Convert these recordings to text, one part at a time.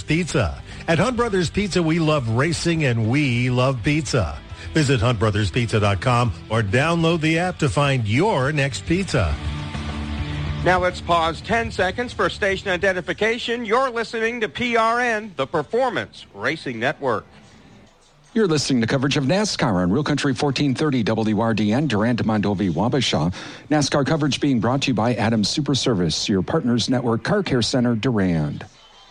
Pizza. At Hunt Brothers Pizza, we love racing and we love pizza. Visit huntbrotherspizza.com or download the app to find your next pizza. Now let's pause 10 seconds for station identification. You're listening to PRN, the Performance Racing Network. You're listening to coverage of NASCAR on Real Country 1430 WRDN, Durant, Mondovi, Wabasha. NASCAR coverage being brought to you by Adams Super Service, your partners network car care center, Durand.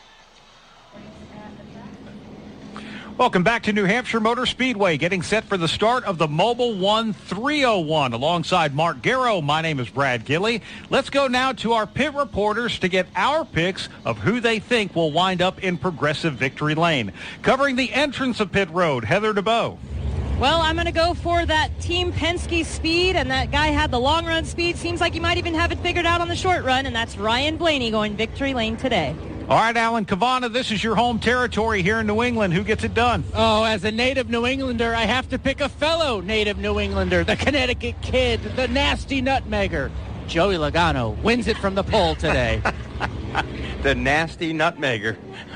Welcome back to New Hampshire Motor Speedway, getting set for the start of the Mobile One 301. Alongside Mark Garrow, my name is Brad Gilley. Let's go now to our pit reporters to get our picks of who they think will wind up in Progressive Victory Lane. Covering the entrance of pit road, Heather DeBow. Well, I'm going to go for that Team Penske speed, and that guy had the long run speed. Seems like he might even have it figured out on the short run, and that's Ryan Blaney going Victory Lane today. All right, Alan Cavana, this is your home territory here in New England. Who gets it done? Oh, as a native New Englander, I have to pick a fellow native New Englander, the Connecticut kid, the nasty nutmegger. Joey Logano wins it from the pole today. The nasty nutmegger.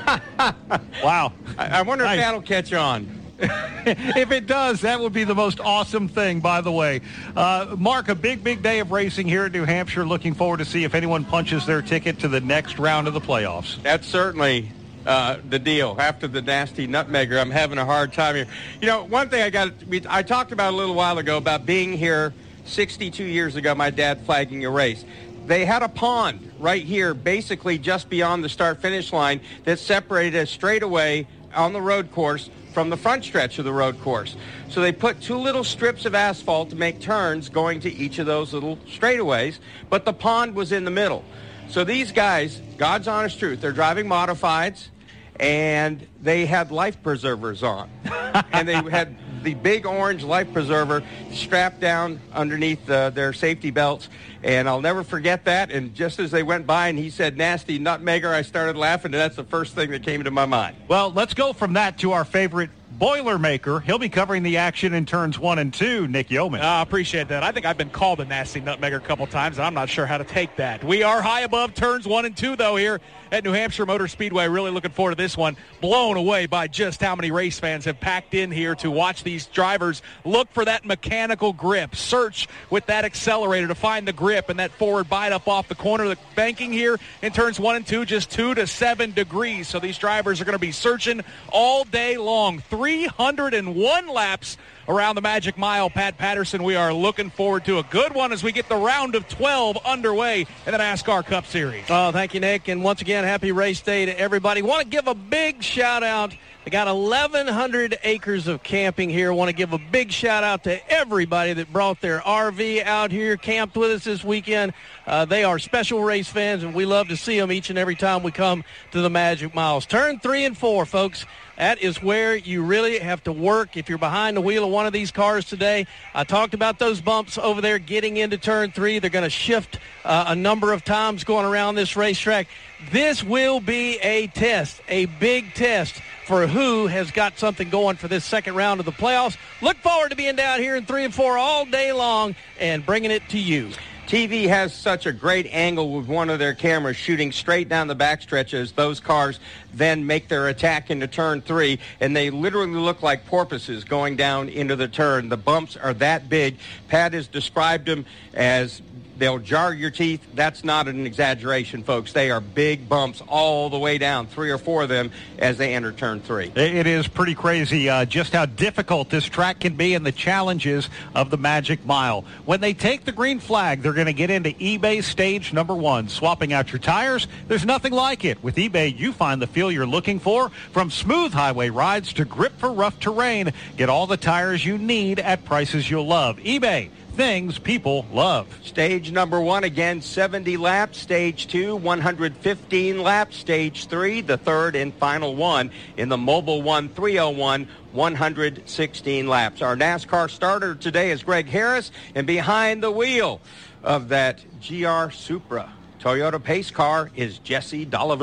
Wow. I wonder if that'll catch on. If it does, that would be the most awesome thing, by the way. Mark, a big day of racing here in New Hampshire. Looking forward to see if anyone punches their ticket to the next round of the playoffs. That's certainly the deal. After the nasty nutmegger, I'm having a hard time here. You know, one thing I talked about a little while ago about being here 62 years ago, my dad flagging a race. They had a pond right here, basically just beyond the start-finish line, that separated a straightaway on the road course from the front stretch of the road course. So they put two little strips of asphalt to make turns going to each of those little straightaways, but the pond was in the middle. So these guys, God's honest truth, they're driving modifieds, and they had life preservers on. And they had the big orange life preserver strapped down underneath their safety belts. And I'll never forget that. And just as they went by and he said, nasty nutmegger, I started laughing, and that's the first thing that came to my mind. Well, let's go from that to our favorite Boilermaker. He'll be covering the action in turns 1 and 2, Nick Yeoman. I appreciate that. I think I've been called a nasty nutmegger a couple times, and I'm not sure how to take that. We are high above turns 1 and 2, though, here at New Hampshire Motor Speedway. Really looking forward to this one. Blown away by just how many race fans have packed in here to watch these drivers look for that mechanical grip, search with that accelerator to find the grip and that forward bite up off the corner. The banking here in turns 1 and 2, just 2 to 7 degrees. So these drivers are going to be searching all day long. 301 laps around the Magic Mile. Pat Patterson, we are looking forward to a good one as we get the round of 12 underway in the NASCAR Cup Series. Oh, thank you, Nick. And once again, happy race day to everybody. Want to give a big shout-out. They got 1,100 acres of camping here. Want to give a big shout-out to everybody that brought their RV out here, camped with us this weekend. They are special race fans, and we love to see them each and every time we come to the Magic Miles. Turn 3 and 4, folks. That is where you really have to work if you're behind the wheel of one of these cars today. I talked about those bumps over there getting into turn 3. They're going to shift a number of times going around this racetrack. This will be a test, a big test for who has got something going for this second round of the playoffs. Look forward to being down here in 3 and 4 all day long and bringing it to you. TV has such a great angle with one of their cameras shooting straight down the backstretch as those cars then make their attack into turn 3, and they literally look like porpoises going down into the turn. The bumps are that big. Pat has described them as they'll jar your teeth. That's not an exaggeration, folks. They are big bumps all the way down, 3 or 4 of them as they enter turn 3. It is pretty crazy just how difficult this track can be and the challenges of the Magic Mile. When they take the green flag, they're going to get into eBay stage number 1. Swapping out your tires, there's nothing like it. With eBay, you find the feel you're looking for. From smooth highway rides to grip for rough terrain, get all the tires you need at prices you'll love. eBay. Things people love. Stage number 1, again, 70 laps. Stage 2, 115 laps. Stage 3, the third and final one in the Mobile One 301, 116 laps. Our NASCAR starter today is Greg Harris, and behind the wheel of that GR Supra Toyota pace car is Jesse Doliveux.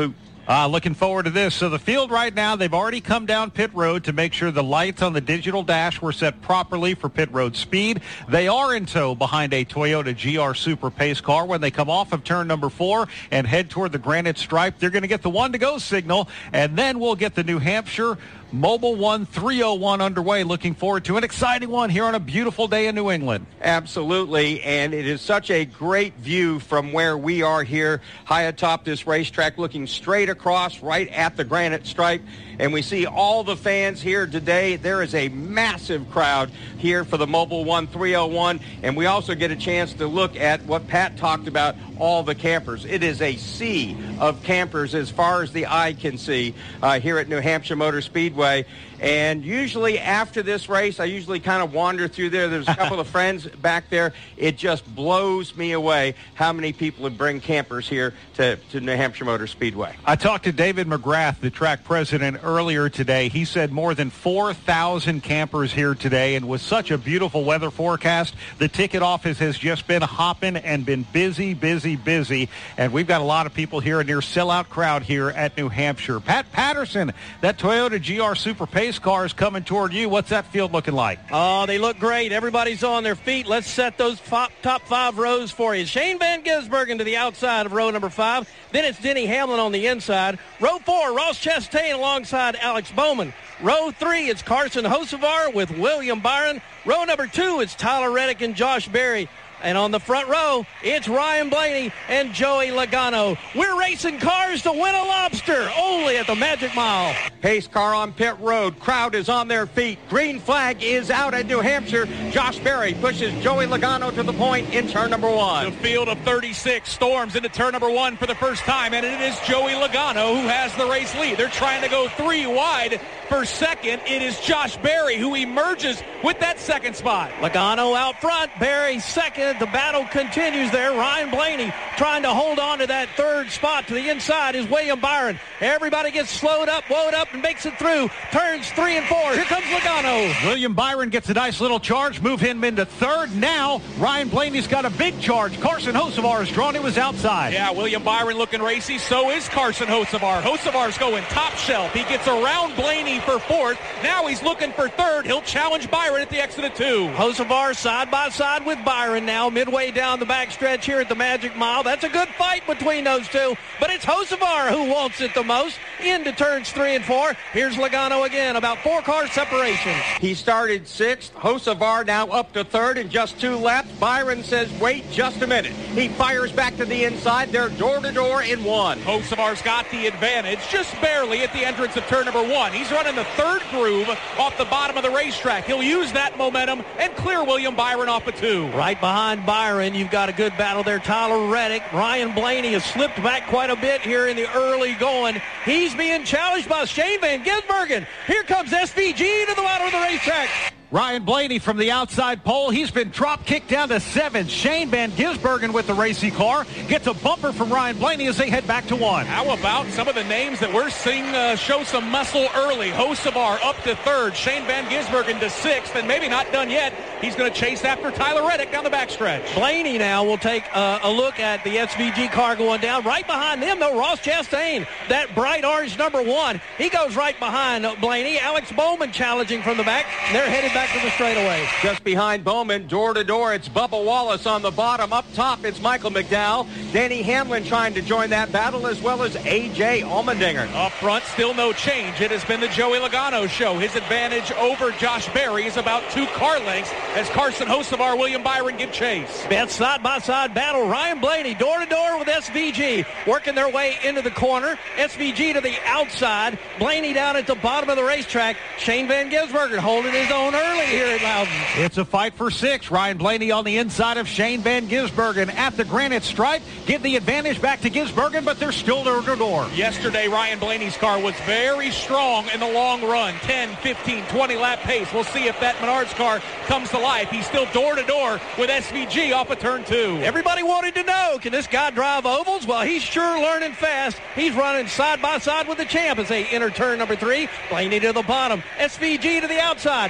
Looking forward to this. So the field right now, they've already come down pit road to make sure the lights on the digital dash were set properly for pit road speed. They are in tow behind a Toyota GR Super Pace car. When they come off of turn number 4 and head toward the granite stripe, they're going to get the 1-to-go signal, and then we'll get the New Hampshire Mobile One 301 underway. Looking forward to an exciting one here on a beautiful day in New England. Absolutely, and it is such a great view from where we are here high atop this racetrack, looking straight across right at the granite stripe. And we see all the fans here today. There is a massive crowd here for the Mobile One 301, and we also get a chance to look at what Pat talked about, all the campers. It is a sea of campers as far as the eye can see here at New Hampshire Motor Speedway. And usually after this race, I usually kind of wander through there. There's a couple of friends back there. It just blows me away how many people would bring campers here to New Hampshire Motor Speedway. I talked to David McGrath, the track president, earlier today. He said more than 4,000 campers here today, and with such a beautiful weather forecast, the ticket office has just been hopping and been busy, busy, busy. And we've got a lot of people here, a near sellout crowd here at New Hampshire. Pat Patterson, that Toyota GR Super Pace car is coming toward you. What's that field looking like? Oh, they look great. Everybody's on their feet. Let's set those top 5 rows for you. Shane Van Gisbergen to the outside of row number 5. Then it's Denny Hamlin on the inside. Row 4, Ross Chastain alongside Alex Bowman. Row 3, it's Carson Hocevar with William Byron. Row number 2, it's Tyler Reddick and Josh Berry. And on the front row, it's Ryan Blaney and Joey Logano. We're racing cars to win a lobster, only at the Magic Mile. Pace car on pit road. Crowd is on their feet. Green flag is out at New Hampshire. Josh Berry pushes Joey Logano to the point in turn number 1. The field of 36 storms into turn number 1 for the first time, and it is Joey Logano who has the race lead. They're trying to go 3 wide for second. It is Josh Berry who emerges with that second spot. Logano out front, Berry second. The battle continues there. Ryan Blaney trying to hold on to that third spot. To the inside is William Byron. Everybody gets slowed up, woed up, and makes it through. Turns 3 and 4. Here comes Logano. William Byron gets a nice little charge. Move him into third. Now Ryan Blaney's got a big charge. Carson Hocevar is drawn to his outside. Yeah, William Byron looking racy. So is Carson Hocevar. Hocevar's going top shelf. He gets around Blaney for fourth. Now he's looking for third. He'll challenge Byron at the exit of 2. Hocevar side by side with Byron now. Midway down the backstretch here at the Magic Mile. That's a good fight between those two, but it's Hocevar who wants it the most. Into turns 3 and 4. Here's Logano again, about 4 car separation. He started 6th. Hocevar now up to 3rd in just 2 laps. Byron says, wait just a minute. He fires back to the inside. They're door-to-door in 1. Hocevar's got the advantage just barely at the entrance of turn number 1. He's running the 3rd groove off the bottom of the racetrack. He'll use that momentum and clear William Byron off of 2. Right behind Byron, you've got a good battle there. Tyler Reddick. Ryan Blaney has slipped back quite a bit here in the early going. He's being challenged by Shane Van Gisbergen. Here comes SVG to the bottom of the racetrack. Ryan Blaney from the outside pole. He's been drop kicked down to 7th. Shane Van Gisbergen with the racy car gets a bumper from Ryan Blaney as they head back to 1. How about some of the names that we're seeing show some muscle early? Hocevar up to 3rd. Shane Van Gisbergen to 6th, and maybe not done yet. He's going to chase after Tyler Reddick down the backstretch. Blaney now will take a look at the SVG car going down. Right behind them, though, Ross Chastain, that bright orange number 1. He goes right behind Blaney. Alex Bowman challenging from the back. They're headed back to the straightaway. Just behind Bowman, door-to-door, it's Bubba Wallace on the bottom. Up top, it's Michael McDowell. Danny Hamlin trying to join that battle, as well as A.J. Allmendinger. Up front, still no change. It has been the Joey Logano show. His advantage over Josh Berry is about 2 car lengths as Carson Hocevar, William Byron give chase. Best side-by-side battle. Ryan Blaney door-to-door with SVG, working their way into the corner. SVG to the outside. Blaney down at the bottom of the racetrack. Shane Van Gisbergen holding his own early here at Loudon. It's a fight for 6. Ryan Blaney on the inside of Shane Van Gisbergen at the granite stripe. Give the advantage back to Gisbergen, but they're still door-to-door. Yesterday, Ryan Blaney's car was very strong in the long run. 10, 15, 20 lap pace. We'll see if that Menards car comes to life. He's still door-to-door with SVG off of turn 2. Everybody wanted to know, can this guy drive ovals? Well, he's sure learning fast. He's running side-by-side with the champ as they enter turn number 3. Blaney to the bottom. SVG to the outside. Gets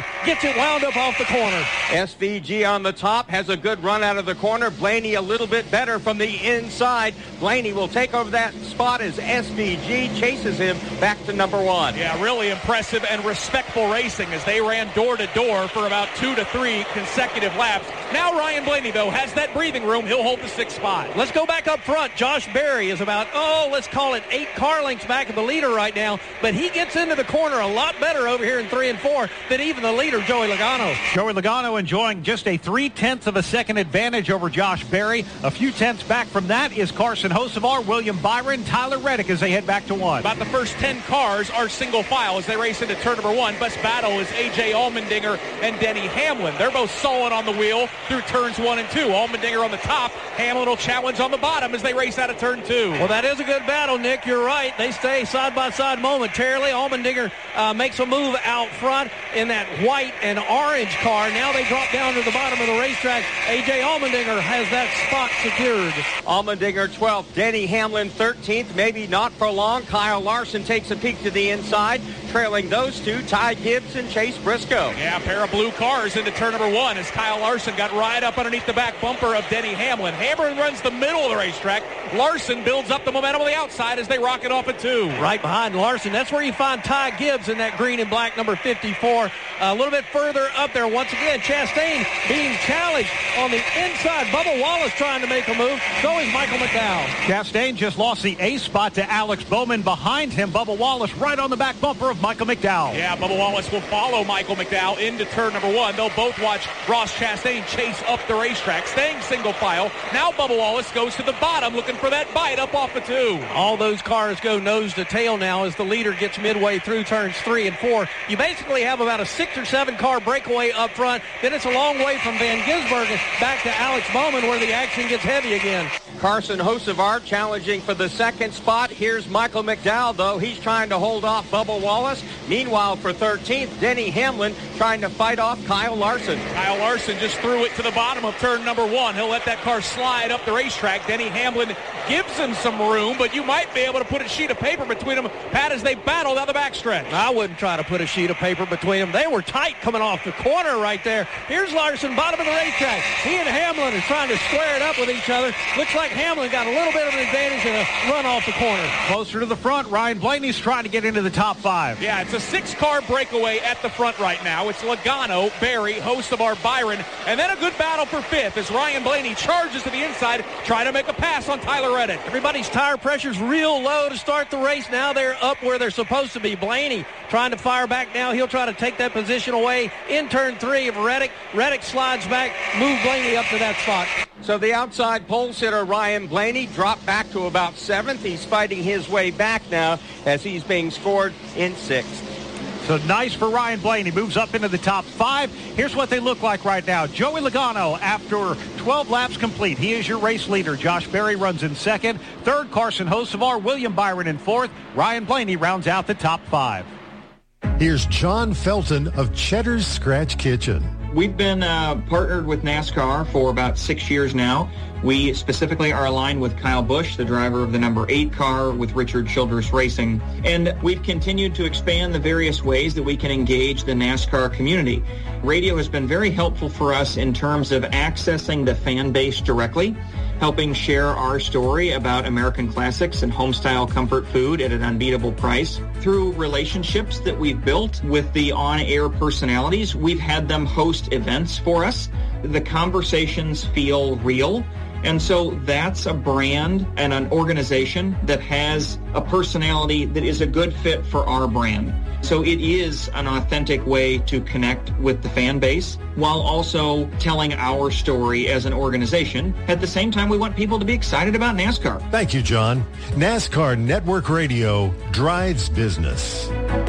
it wound up off the corner. SVG on the top has a good run out of the corner. Blaney a little bit better from the inside. Blaney will take over that spot as SVG chases him back to number 1. Yeah, really impressive and respectful racing as they ran door to door for about 2 to 3 consecutive laps. Now Ryan Blaney, though, has that breathing room. He'll hold the 6th spot. Let's go back up front. Josh Berry is about, let's call it 8 car lengths back of the leader right now, but he gets into the corner a lot better over here in 3 and 4 than even the leader, Joey Logano. Joey Logano enjoying just a 0.3 of a second advantage over Josh Berry. A few tenths back from that is Carson Hocevar, William Byron, Tyler Reddick as they head back to 1. About the first 10 cars are single file as they race into turn number 1. Best battle is A.J. Allmendinger and Denny Hamlin. They're both solid on the wheel through turns 1 and 2. Allmendinger on the top. Hamlin will challenge on the bottom as they race out of turn 2. Well, that is a good battle, Nick. You're right. They stay side by side momentarily. Allmendinger makes a move out front in that white and orange car. Now they drop down to the bottom of the racetrack. A.J. Allmendinger has that spot secured. Allmendinger 12th. Denny Hamlin 13th. Maybe not for long. Kyle Larson takes a peek to the inside. Trailing those two, Ty Gibbs and Chase Briscoe. Yeah, a pair of blue cars into turn number 1 as Kyle Larson got right up underneath the back bumper of Denny Hamlin. Hamlin runs the middle of the racetrack. Larson builds up the momentum on the outside as they rocket off at 2. Right behind Larson. That's where you find Ty Gibbs in that green and black number 54. A little bit further up there. Once again, Chastain being challenged on the inside. Bubba Wallace trying to make a move. So is Michael McDowell. Chastain just lost the A spot to Alex Bowman. Behind him, Bubba Wallace right on the back bumper of Michael McDowell. Yeah, Bubba Wallace will follow Michael McDowell into turn number 1. They'll both watch Ross Chastain chase up the racetrack, staying single file. Now Bubba Wallace goes to the bottom looking for that bite up off the 2. All those cars go nose to tail now as the leader gets midway through turns 3 and 4. You basically have about a 6 or 7 car breakaway up front. Then it's a long way from Van Gisbergen back to Alex Bowman where the action gets heavy again. Carson Hocevar challenging for the 2nd spot. Here's Michael McDowell, though. He's trying to hold off Bubba Wallace. Meanwhile, for 13th, Denny Hamlin trying to fight off Kyle Larson. Kyle Larson just threw it to the bottom of turn number 1. He'll let that car slide up the racetrack. Denny Hamlin gives him some room, but you might be able to put a sheet of paper between them, Pat, as they battle down the backstretch. I wouldn't try to put a sheet of paper between them. They were tight coming off the corner right there. Here's Larson, bottom of the racetrack. He and Hamlin are trying to square it up with each other. Looks like Hamlin got a little bit of an advantage and a run off the corner. Closer to the front, Ryan Blaney's trying to get into the top 5. Yeah, it's a 6-car breakaway at the front right now. It's Logano, Berry, Hocevar, Byron, and then a good battle for 5th as Ryan Blaney charges to the inside, trying to make a pass on Tyler Reddick. Everybody's tire pressure's real low to start the race. Now they're up where they're supposed to be. Blaney trying to fire back now. He'll try to take that position away in turn 3 of Reddick. Reddick slides back, move Blaney up to that spot. So the outside pole sitter Ryan Blaney dropped back to about 7th. He's fighting his way back now as he's being scored in 6th. So nice for Ryan Blaney. Moves up into the top 5. Here's what they look like right now. Joey Logano, after 12 laps complete, he is your race leader. Josh Berry runs in 2nd. 3rd, Carson Hocevar. William Byron in 4th. Ryan Blaney rounds out the top 5. Here's John Felton of Cheddar's Scratch Kitchen. We've been partnered with NASCAR for about 6 years now. We specifically are aligned with Kyle Busch, the driver of the number 8 car with Richard Childress Racing. And we've continued to expand the various ways that we can engage the NASCAR community. Radio has been very helpful for us in terms of accessing the fan base directly, helping share our story about American classics and homestyle comfort food at an unbeatable price. Through relationships that we've built with the on-air personalities, we've had them host events for us. The conversations feel real. And so that's a brand and an organization that has a personality that is a good fit for our brand. So it is an authentic way to connect with the fan base while also telling our story as an organization. At the same time, we want people to be excited about NASCAR. Thank you, John. NASCAR Network Radio drives business.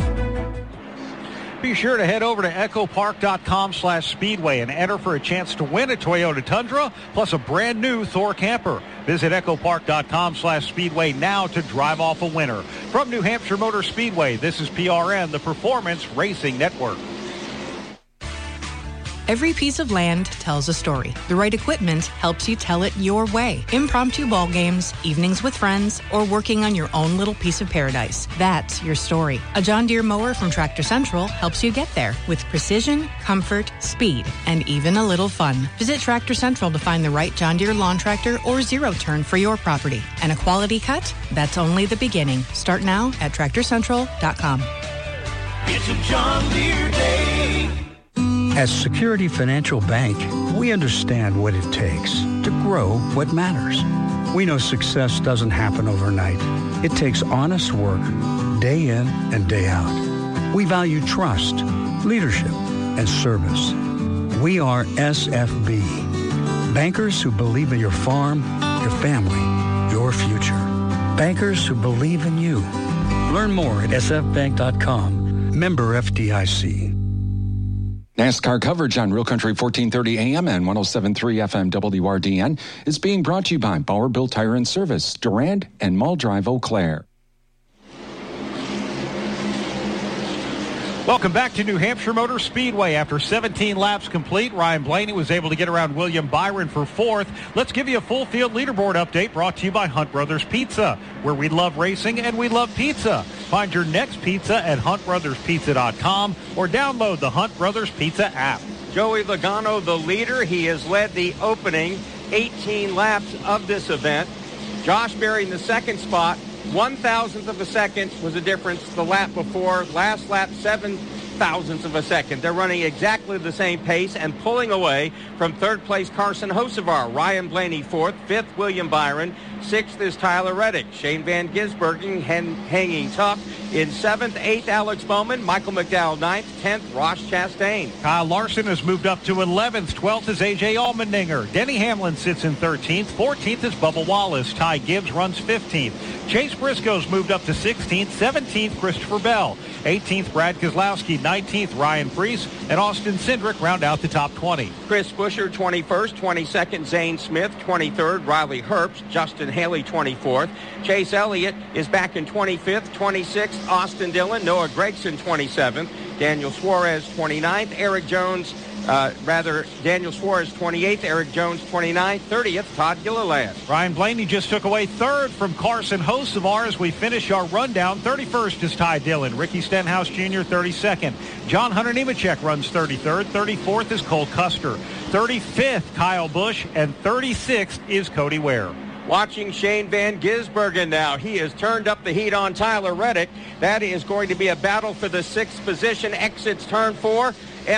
Be sure to head over to echopark.com/speedway and enter for a chance to win a Toyota Tundra plus a brand new Thor camper. Visit echopark.com/speedway now to drive off a winner. From New Hampshire Motor Speedway, this is PRN, the Performance Racing Network. Every piece of land tells a story. The right equipment helps you tell it your way. Impromptu ball games, evenings with friends, or working on your own little piece of paradise. That's your story. A John Deere mower from Tractor Central helps you get there with precision, comfort, speed, and even a little fun. Visit Tractor Central to find the right John Deere lawn tractor or zero-turn for your property. And a quality cut? That's only the beginning. Start now at TractorCentral.com. It's a John Deere day. At Security Financial Bank, we understand what it takes to grow what matters. We know success doesn't happen overnight. It takes honest work, day in and day out. We value trust, leadership, and service. We are SFB. Bankers who believe in your farm, your family, your future. Bankers who believe in you. Learn more at sfbank.com. Member FDIC. NASCAR coverage on Real Country 1430 AM and 107.3 FM WRDN is being brought to you by Bauer Built Tire and Service, Durand and Mall Drive, Eau Claire. Welcome back to New Hampshire Motor Speedway. After 17 laps complete, Ryan Blaney was able to get around William Byron for fourth. Let's give you a full field leaderboard update brought to you by Hunt Brothers Pizza, where we love racing and we love pizza. Find your next pizza at huntbrotherspizza.com or download the Hunt Brothers Pizza app. Joey Logano, the leader. He has led the opening 18 laps of this event. Josh Berry in the second spot. 1,000th of a second was the difference the lap before. Last lap, 7,000ths of a second. They're running exactly the same pace and pulling away from third place Carson Hocevar. Ryan Blaney fourth, fifth William Byron, sixth is Tyler Reddick. Shane Van Gisbergen hanging tough in seventh, eighth Alex Bowman, Michael McDowell ninth, 10th Ross Chastain. Kyle Larson has moved up to 11th, 12th is A.J. Allmendinger. Denny Hamlin sits in 13th, 14th is Bubba Wallace. Ty Gibbs runs 15th. Chase Briscoe's moved up to 16th, 17th Christopher Bell, 18th Brad Keselowski, 19th Ryan Preece, and Austin Cindric round out the top 20. Chris Buescher 21st, 22nd Zane Smith, 23rd Riley Herbst, Justin Haley 24th. Chase Elliott is back in 25th, 26th Austin Dillon, Noah Gragson 27th, Daniel Suarez 29th, Daniel Suarez 28th, Eric Jones 29th, 30th Todd Gilliland. Ryan Blaney just took away third from Carson Hocevar as we finish our rundown. 31st is Ty Dillon, Ricky Stenhouse Jr. 32nd. John Hunter Nemechek runs 33rd, 34th is Cole Custer, 35th Kyle Busch, and 36th is Cody Ware. Watching Shane Van Gisbergen now. He has turned up the heat on Tyler Reddick. That is going to be a battle for the sixth position. Exits turn 4.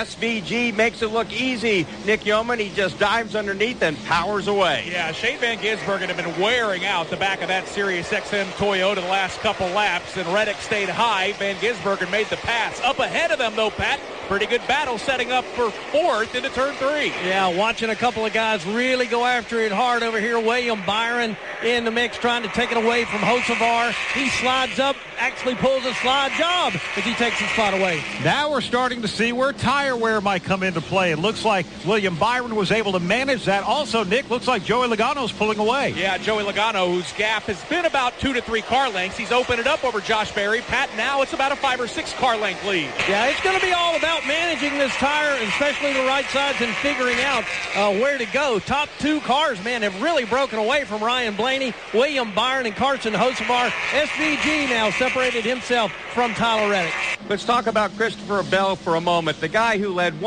SVG makes it look easy. Nick Yeoman, he just dives underneath and powers away. Yeah, Shane Van Gisbergen had been wearing out the back of that Sirius XM Toyota the last couple laps, and Reddick stayed high. Van Gisbergen made the pass. Up ahead of them, though, Pat. Pretty good battle setting up for fourth into turn 3. Yeah, watching a couple of guys really go after it hard over here. William Byron in the mix trying to take it away from Hocevar. He slides up, actually pulls a slide job as he takes his spot away. Now we're starting to see where tire wear might come into play. It looks like William Byron was able to manage that. Also, Nick, looks like Joey Logano's pulling away. Yeah, Joey Logano, whose gap has been about 2 to 3 car lengths. He's opened it up over Josh Berry. Pat, now it's about a 5 or 6 car length lead. Yeah, it's going to be all about managing this tire, especially the right sides, and figuring out where to go. Top 2 cars, man, have really broken away from Ryan Blaney, William Byron, and Carson Hocevar. SVG now separated himself from Tyler Reddick. Let's talk about Christopher Bell for a moment. The guy who led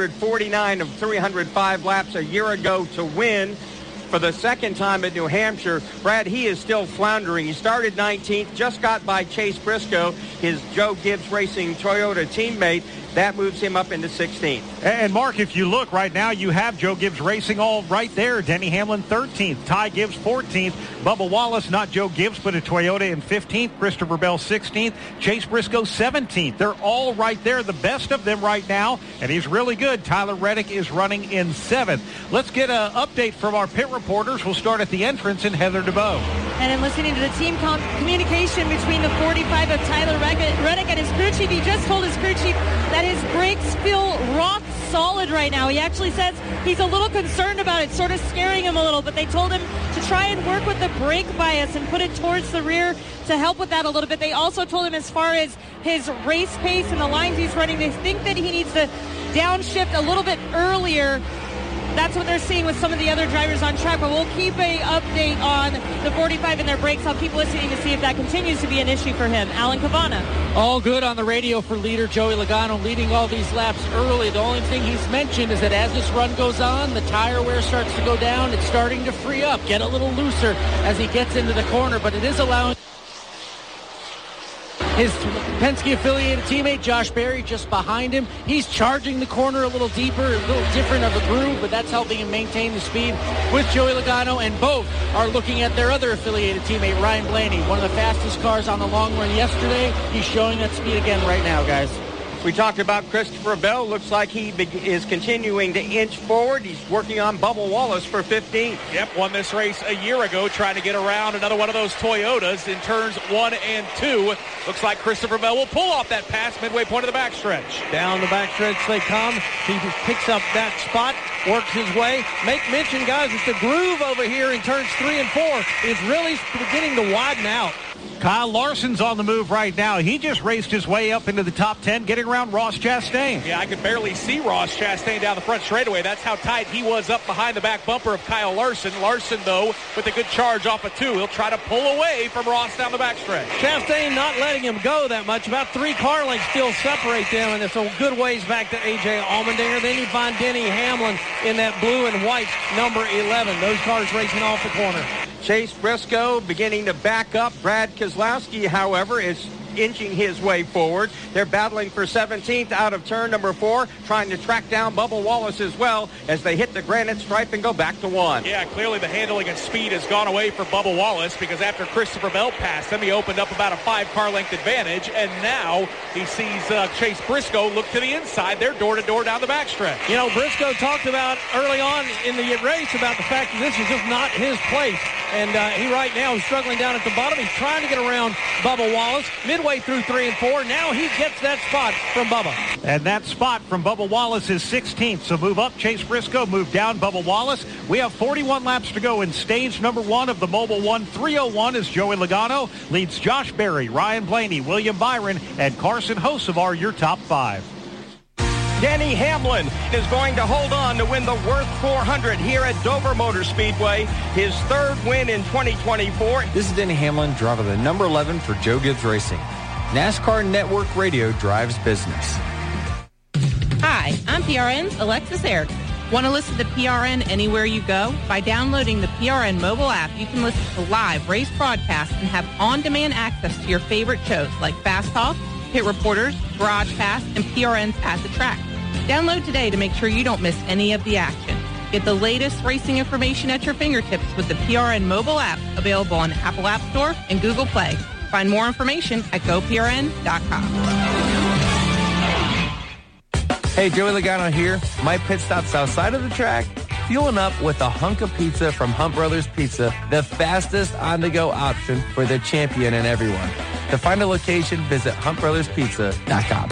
149 of 305 laps a year ago to win for the second time at New Hampshire. Brad, he is still floundering. He started 19th, just got by Chase Briscoe, his Joe Gibbs Racing Toyota teammate. That moves him up into 16th. And, Mark, if you look right now, you have Joe Gibbs Racing all right there. Denny Hamlin 13th, Ty Gibbs 14th, Bubba Wallace, not Joe Gibbs, but a Toyota in 15th, Christopher Bell 16th, Chase Briscoe 17th. They're all right there, the best of them right now, and he's really good. Tyler Reddick is running in 7th. Let's get an update from our pit reporters. We'll start at the entrance in Heather DeBow. And in listening to the team communication between the 45 of Tyler Reddick and his crew chief, he just told his crew chief that his brakes feel rock solid right now. He actually says he's a little concerned about it, sort of scaring him a little, but they told him to try and work with the brake bias and put it towards the rear to help with that a little bit. They also told him as far as his race pace and the lines he's running, they think that he needs to downshift a little bit earlier. That's what they're seeing with some of the other drivers on track, but we'll keep an update on the 45 and their brakes. I'll keep listening to see if that continues to be an issue for him. Alan Cavana. All good on the radio for leader Joey Logano, leading all these laps early. The only thing he's mentioned is that as this run goes on, the tire wear starts to go down. It's starting to free up, get a little looser as he gets into the corner, but it is allowing his Penske-affiliated teammate, Josh Berry, just behind him. He's charging the corner a little deeper, a little different of a groove, but that's helping him maintain the speed with Joey Logano, and both are looking at their other affiliated teammate, Ryan Blaney, one of the fastest cars on the long run yesterday. He's showing that speed again right now, guys. We talked about Christopher Bell. Looks like he is continuing to inch forward. He's working on Bubba Wallace for 15th. Yep, won this race a year ago, trying to get around another one of those Toyotas in turns 1 and 2. Looks like Christopher Bell will pull off that pass midway point of the backstretch. Down the backstretch they come. He picks up that spot, works his way. Make mention, guys, it's the groove over here in turns 3 and 4 is really beginning to widen out. Kyle Larson's on the move right now. He just raced his way up into the top 10, getting around Ross Chastain. Yeah, I could barely see Ross Chastain down the front straightaway. That's how tight he was up behind the back bumper of Kyle Larson. Larson, though, with a good charge off of 2. He'll try to pull away from Ross down the backstretch. Chastain not letting him go that much. About 3 car lengths still separate them, and it's a good ways back to A.J. Allmendinger. Then you find Denny Hamlin in that blue and white number 11. Those cars racing off the corner. Chase Briscoe beginning to back up. Brad Keselowski, however, is inching his way forward. They're battling for 17th out of turn number 4, trying to track down Bubba Wallace as well as they hit the granite stripe and go back to 1. Yeah, clearly the handling and speed has gone away for Bubba Wallace, because after Christopher Bell passed him, he opened up about a 5-car length advantage, and now he sees Chase Briscoe look to the inside. They're door-to-door down the backstretch. You know, Briscoe talked about early on in the race about the fact that this is just not his place. And he right now is struggling down at the bottom. He's trying to get around Bubba Wallace midway through 3 and 4. Now he gets that spot from Bubba. And that spot from Bubba Wallace is 16th. So move up Chase Briscoe, move down Bubba Wallace. We have 41 laps to go in stage number 1 of the Mobil 1. 3:01 as Joey Logano leads Josh Berry, Ryan Blaney, William Byron, and Carson Hocevar, your top 5. Denny Hamlin is going to hold on to win the Worth 400 here at Dover Motor Speedway, his 3rd win in 2024. This is Denny Hamlin, driver the number 11 for Joe Gibbs Racing. NASCAR Network Radio drives business. Hi, I'm PRN's Alexis Eric. Want to listen to PRN anywhere you go? By downloading the PRN mobile app, you can listen to live race broadcasts and have on-demand access to your favorite shows like Fast Talk, Pit Reporters, Garage Pass, and PRN's At the Track. Download today to make sure you don't miss any of the action. Get the latest racing information at your fingertips with the PRN mobile app, available on Apple App Store and Google Play. Find more information at GoPRN.com. Hey, Joey Logano here. My pit stop's outside of the track, fueling up with a hunk of pizza from Hunt Brothers Pizza, the fastest on-the-go option for the champion and everyone. To find a location, visit huntbrotherspizza.com.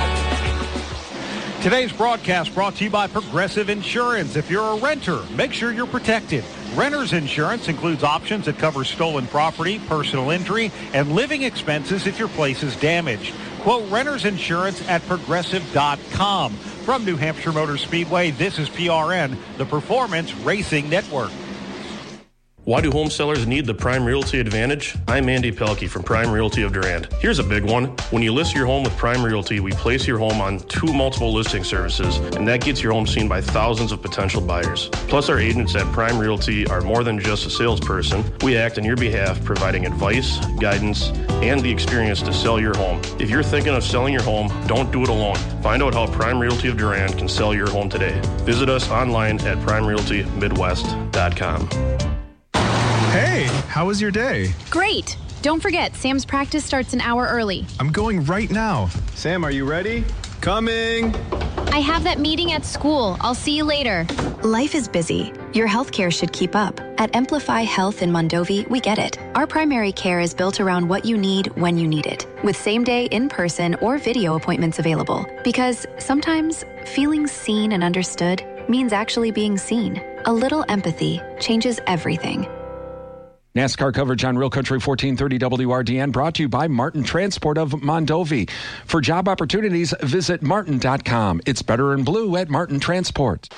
Today's broadcast brought to you by Progressive Insurance. If you're a renter, make sure you're protected. Renter's insurance includes options that cover stolen property, personal injury, and living expenses if your place is damaged. Quote renter's insurance at progressive.com. From New Hampshire Motor Speedway, this is PRN, the Performance Racing Network. Why do home sellers need the Prime Realty Advantage? I'm Andy Pelkey from Prime Realty of Durand. Here's a big one. When you list your home with Prime Realty, we place your home on 2 multiple listing services, and that gets your home seen by thousands of potential buyers. Plus, our agents at Prime Realty are more than just a salesperson. We act on your behalf, providing advice, guidance, and the experience to sell your home. If you're thinking of selling your home, don't do it alone. Find out how Prime Realty of Durand can sell your home today. Visit us online at primerealtymidwest.com. Hey, how was your day? Great. Don't forget, Sam's practice starts an hour early. I'm going right now. Sam, are you ready? Coming. I have that meeting at school. I'll see you later. Life is busy. Your healthcare should keep up. At Amplify Health in Mondovi, we get it. Our primary care is built around what you need when you need it, with same-day, in-person, or video appointments available. Because sometimes feeling seen and understood means actually being seen. A little empathy changes everything. NASCAR coverage on Real Country 1430 WRDN brought to you by Martin Transport of Mondovi. For job opportunities, visit martin.com. It's better in blue at Martin Transport.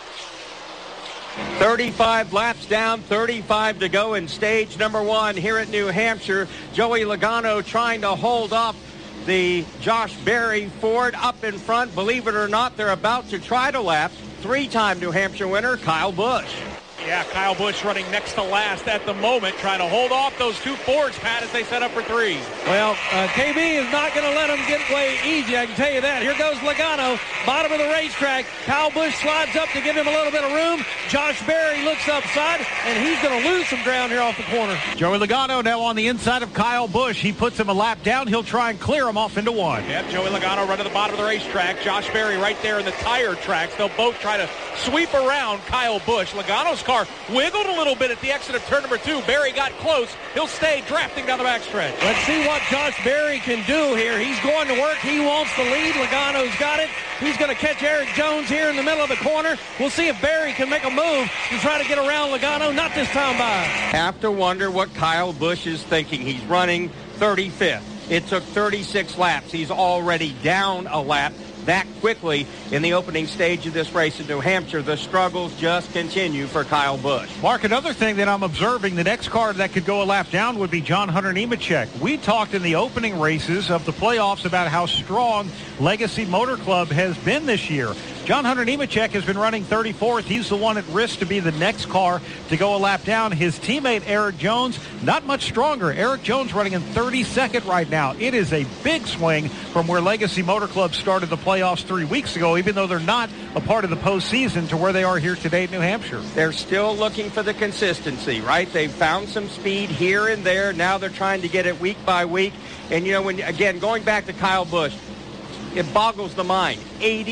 35 laps down, 35 to go in stage number 1 here at New Hampshire. Joey Logano trying to hold off the Josh Berry Ford up in front. Believe it or not, they're about to try to lap 3-time New Hampshire winner Kyle Busch. Yeah, Kyle Busch running next to last at the moment, trying to hold off those two Fords, Pat, as they set up for 3. Well, KB is not going to let them get away easy, I can tell you that. Here goes Logano, bottom of the racetrack. Kyle Busch slides up to give him a little bit of room. Josh Berry looks upside, and he's going to lose some ground here off the corner. Joey Logano now on the inside of Kyle Busch. He puts him a lap down. He'll try and clear him off into 1. Yep, Joey Logano right to the bottom of the racetrack. Josh Berry right there in the tire tracks. They'll both try to sweep around Kyle Busch. Logano's car wiggled a little bit at the exit of turn number 2. Berry got close. He'll stay drafting down the backstretch. Let's see what Josh Berry can do here. He's going to work. He wants the lead. Logano's got it. He's going to catch Eric Jones here in the middle of the corner. We'll see if Berry can make a move to try to get around Logano. Not this time by. Have to wonder what Kyle Busch is thinking. He's running 35th. It took 36 laps. He's already down a lap that quickly in the opening stage of this race in New Hampshire. The struggles just continue for Kyle Busch. Mark, another thing that I'm observing, the next car that could go a lap down would be John Hunter Nemechek. We talked in the opening races of the playoffs about how strong Legacy Motor Club has been this year. John Hunter Nemechek has been running 34th. He's the one at risk to be the next car to go a lap down. His teammate Eric Jones, not much stronger. Eric Jones running in 32nd right now. It is a big swing from where Legacy Motor Club started the playoffs 3 weeks ago, even though they're not a part of the postseason, to where they are here today at New Hampshire. They're still looking for the consistency, right? They've found some speed here and there. Now they're trying to get it week by week. And, you know, when again, going back to Kyle Busch, it boggles the mind.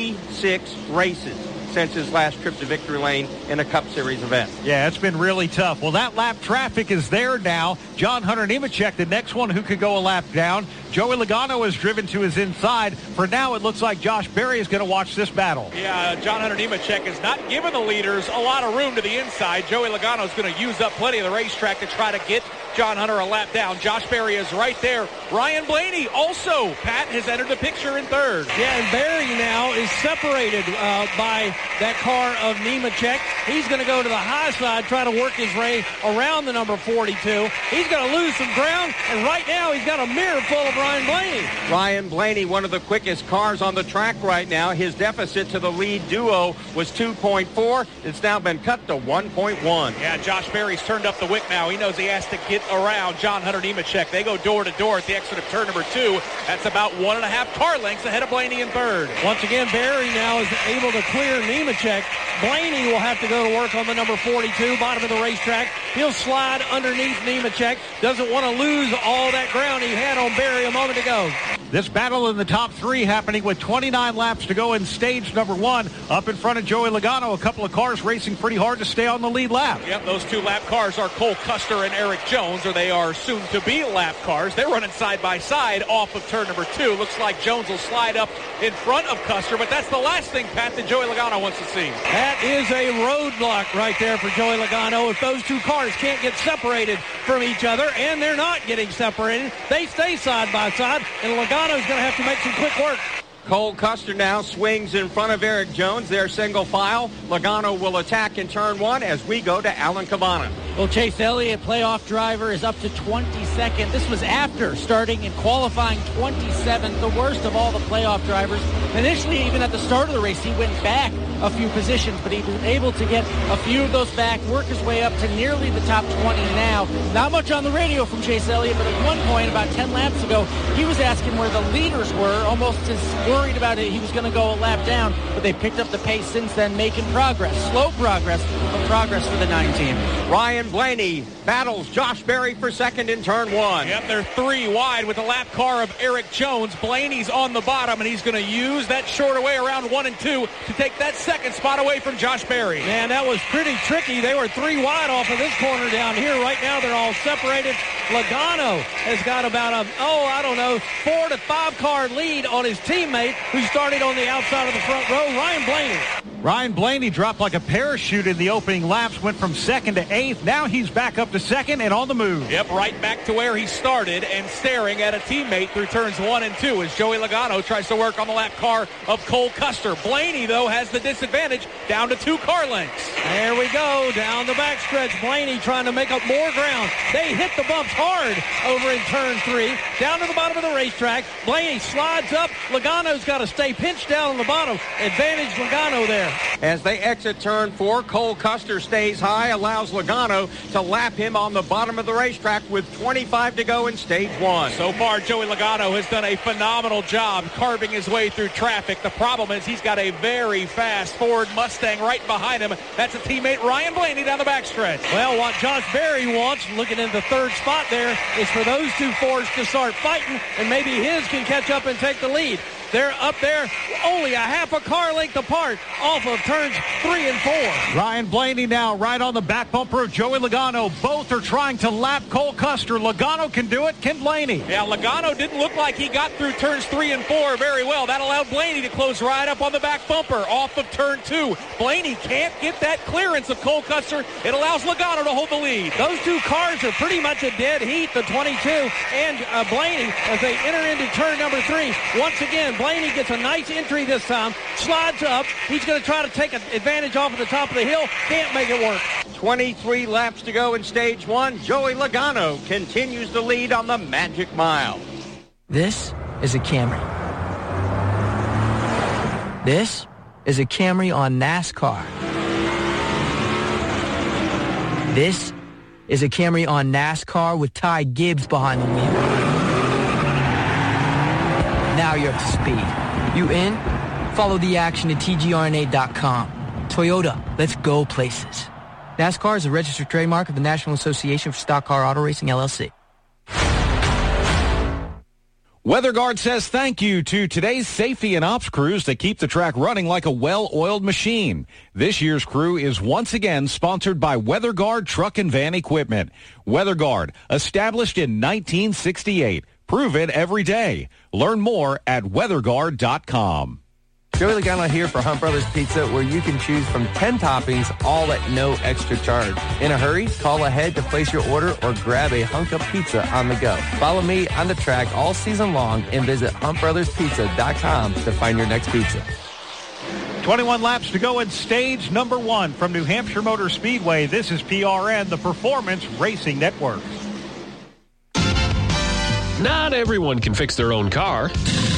86 races since his last trip to Victory Lane in a Cup Series event. Yeah, it's been really tough. Well, that lap traffic is there now. John Hunter Nemechek, the next one who could go a lap down. Joey Logano is driven to his inside. For now, it looks like Josh Berry is going to watch this battle. Yeah, John Hunter Nemechek is not giving the leaders a lot of room to the inside. Joey Logano is going to use up plenty of the racetrack to try to get John Hunter a lap down. Josh Berry is right there. Ryan Blaney also, Pat, has entered the picture in 3rd. Yeah, and Berry now is separated by that car of Nemechek. He's going to go to the high side, try to work his way around the number 42. He's going to lose some ground, and right now he's got a mirror full of Ryan Blaney. Ryan Blaney, one of the quickest cars on the track right now. His deficit to the lead duo was 2.4. It's now been cut to 1.1. Yeah, Josh Berry's turned up the wick now. He knows he has to get around John Hunter Nemechek. They go door to door at the exit of turn number 2. That's about 1.5 car lengths ahead of Blaney in 3rd. Once again, Berry now is able to clear Nemechek. Blaney will have to go to work on the number 42, bottom of the racetrack. He'll slide underneath Nemechek. Doesn't want to lose all that ground he had on Berry a moment ago. This battle in the top 3 happening with 29 laps to go in stage number 1. Up in front of Joey Logano, a couple of cars racing pretty hard to stay on the lead lap. Yep, those 2 lap cars are Cole Custer and Eric Jones, or they are soon-to-be lap cars. They're running side by side off of turn number 2. Looks like Jones will slide up in front of Custer, but that's the last thing, Pat, that Joey Logano wants to see. That is a roadblock right there for Joey Logano. If those 2 cars can't get separated from each other, and they're not getting separated, they stay side by side, and Logano's going to have to make some quick work. Cole Custer now swings in front of Eric Jones. They're single file. Logano will attack in turn 1 as we go to Alan Cabana. Well, Chase Elliott, playoff driver, is up to 22nd. This was after starting and qualifying 27th, the worst of all the playoff drivers. Initially, even at the start of the race, he went back a few positions, but he was able to get a few of those back, work his way up to nearly the top 20 now. Not much on the radio from Chase Elliott, but at one point, about 10 laps ago, he was asking where the leaders were, almost as worried about it. He was going to go a lap down, but they picked up the pace since then, making progress. Slow progress, but progress for the 9 team. Ryan Blaney battles Josh Berry for 2nd in turn turn 1. Yep, they're 3 wide with the lap car of Eric Jones. Blaney's on the bottom, and he's going to use that short away around 1 and 2 to take that second spot away from Josh Berry. Man, that was pretty tricky. They were 3 wide off of this corner down here. Right now they're all separated. Logano has got about a, 4 to 5 car lead on his teammate who started on the outside of the front row, Ryan Blaney. Ryan Blaney dropped like a parachute in the opening laps, went from 2nd to 8th. Now he's back up to 2nd and on the move. Yep, right back to where he started and staring at a teammate through turns 1 and 2 as Joey Logano tries to work on the lap car of Cole Custer. Blaney, though, has the disadvantage down to 2 car lengths. There we go, down the backstretch. Blaney trying to make up more ground. They hit the bumps hard over in turn 3. Down to the bottom of the racetrack. Blaney slides up. Logano's got to stay pinched down on the bottom. Advantage Logano there. As they exit turn 4, Cole Custer stays high, allows Logano to lap him on the bottom of the racetrack with 25 to go in stage 1. So far, Joey Logano has done a phenomenal job carving his way through traffic. The problem is he's got a very fast Ford Mustang right behind him. That's a teammate, Ryan Blaney, down the backstretch. Well, what Josh Berry wants, looking in the 3rd spot there, is for those 2 Fords to start fighting, and maybe his can catch up and take the lead. They're up there only a half a car length apart off of turns 3 and 4. Ryan Blaney now right on the back bumper of Joey Logano. Both are trying to lap Cole Custer. Logano can do it. Can Blaney? Yeah, Logano didn't look like he got through turns 3 and 4 very well. That allowed Blaney to close right up on the back bumper off of turn 2. Blaney can't get that clearance of Cole Custer. It allows Logano to hold the lead. Those 2 cars are pretty much a dead heat, the 22 and Blaney, as they enter into turn number 3. Once again, Blaney gets a nice entry this time, slides up. He's going to try to take advantage off at the top of the hill. Can't make it work. 23 laps to go in stage 1. Joey Logano continues to lead on the Magic Mile. This is a Camry. This is a Camry on NASCAR. This is a Camry on NASCAR with Ty Gibbs behind the wheel. Now you're up to speed. You in? Follow the action at tgrna.com. Toyota, let's go places. NASCAR is a registered trademark of the National Association for Stock Car Auto Racing, LLC. WeatherGuard says thank you to today's safety and ops crews that keep the track running like a well-oiled machine. This year's crew is once again sponsored by WeatherGuard Truck and Van Equipment. WeatherGuard, established in 1968. Prove it every day. Learn more at weatherguard.com. Joey Logano here for Hunt Brothers Pizza, where you can choose from 10 toppings, all at no extra charge. In a hurry, call ahead to place your order or grab a hunk of pizza on the go. Follow me on the track all season long and visit huntbrotherspizza.com to find your next pizza. 21 laps to go in stage number 1 from New Hampshire Motor Speedway. This is PRN, the Performance Racing Network. Not everyone can fix their own car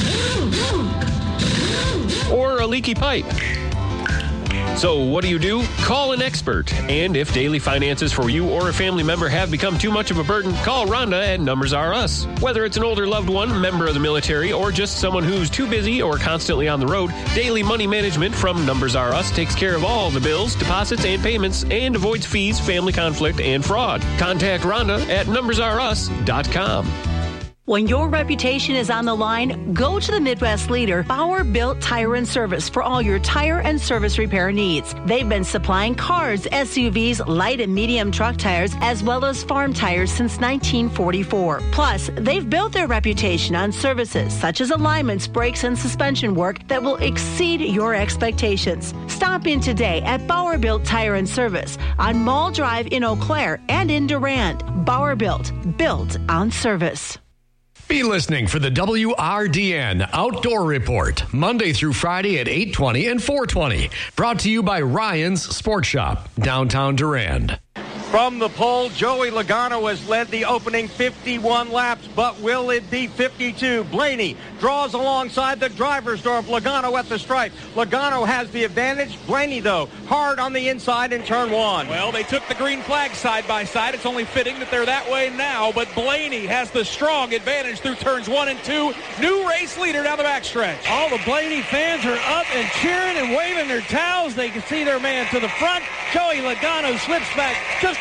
or a leaky pipe. So what do? Call an expert. And if daily finances for you or a family member have become too much of a burden, call Rhonda at Numbers R Us. Whether it's an older loved one, member of the military, or just someone who's too busy or constantly on the road, Daily Money Management from Numbers R Us takes care of all the bills, deposits, and payments and avoids fees, family conflict, and fraud. Contact Rhonda at numbersrus.com. When your reputation is on the line, go to the Midwest leader, Bauer Built Tire and Service, for all your tire and service repair needs. They've been supplying cars, SUVs, light and medium truck tires, as well as farm tires since 1944. Plus, they've built their reputation on services such as alignments, brakes, and suspension work that will exceed your expectations. Stop in today at Bauer Built Tire and Service on Mall Drive in Eau Claire and in Durand. Bauer Built on service. Be listening for the WRDN Outdoor Report, Monday through Friday at 8:20 and 4:20. Brought to you by Ryan's Sports Shop, downtown Durand. From the pole, Joey Logano has led the opening 51 laps, but will it be 52? Blaney draws alongside the driver's door of Logano at the stripe. Logano has the advantage. Blaney, though, hard on the inside in turn 1. Well, they took the green flag side by side. It's only fitting that they're that way now, but Blaney has the strong advantage through turns 1 and 2. New race leader down the backstretch. All the Blaney fans are up and cheering and waving their towels. They can see their man to the front. Joey Logano slips back just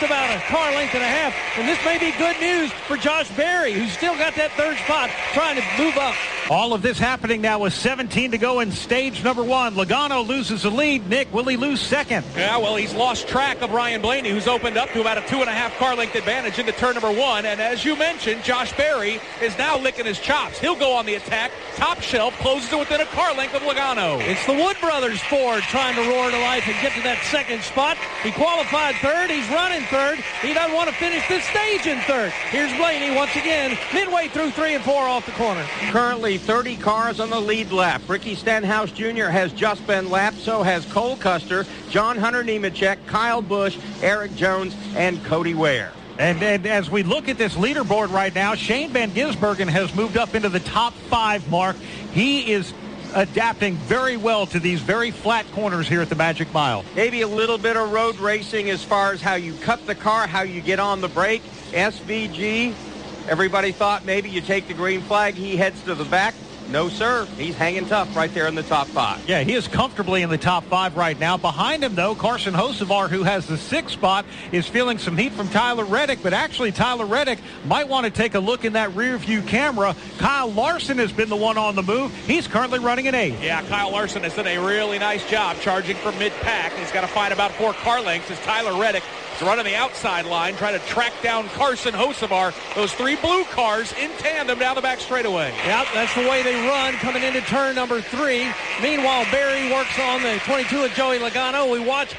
just about a car length and a half. And this may be good news for Josh Berry, who's still got that third spot, trying to move up. All of this happening now with 17 to go in stage number 1. Logano loses the lead. Nick, will he lose second? Yeah, well, he's lost track of Ryan Blaney, who's opened up to about a 2.5 car length advantage into turn number 1. And as you mentioned, Josh Berry is now licking his chops. He'll go on the attack. Top shelf closes it within a car length of Logano. It's the Wood Brothers Ford trying to roar to life and get to that second spot. He qualified third. He's running third. He doesn't want to finish this stage in third. Here's Blaney once again, midway through 3 and 4 off the corner. Currently 30 cars on the lead lap. Ricky Stenhouse Jr. has just been lapped. So has Cole Custer, John Hunter Nemechek, Kyle Busch, Eric Jones, and Cody Ware. And as we look at this leaderboard right now, Shane Van Gisbergen has moved up into the top 5 mark. He is adapting very well to these very flat corners here at the Magic Mile. Maybe a little bit of road racing as far as how you cut the car, how you get on the brake. SVG, everybody thought maybe you take the green flag, he heads to the back. No, sir. He's hanging tough right there in the top 5. Yeah, he is comfortably in the top 5 right now. Behind him, though, Carson Hocevar, who has the 6th spot, is feeling some heat from Tyler Reddick. But actually, Tyler Reddick might want to take a look in that rear view camera. Kyle Larson has been the one on the move. He's currently running an 8th. Yeah, Kyle Larson has done a really nice job charging from mid-pack. He's got to find about 4 car lengths as Tyler Reddick is running the outside line, trying to track down Carson Hocevar. Those 3 blue cars in tandem down the back straightaway. Yep, that's the way they run coming into turn number 3. Meanwhile, Berry works on the 22 of Joey Logano. We watch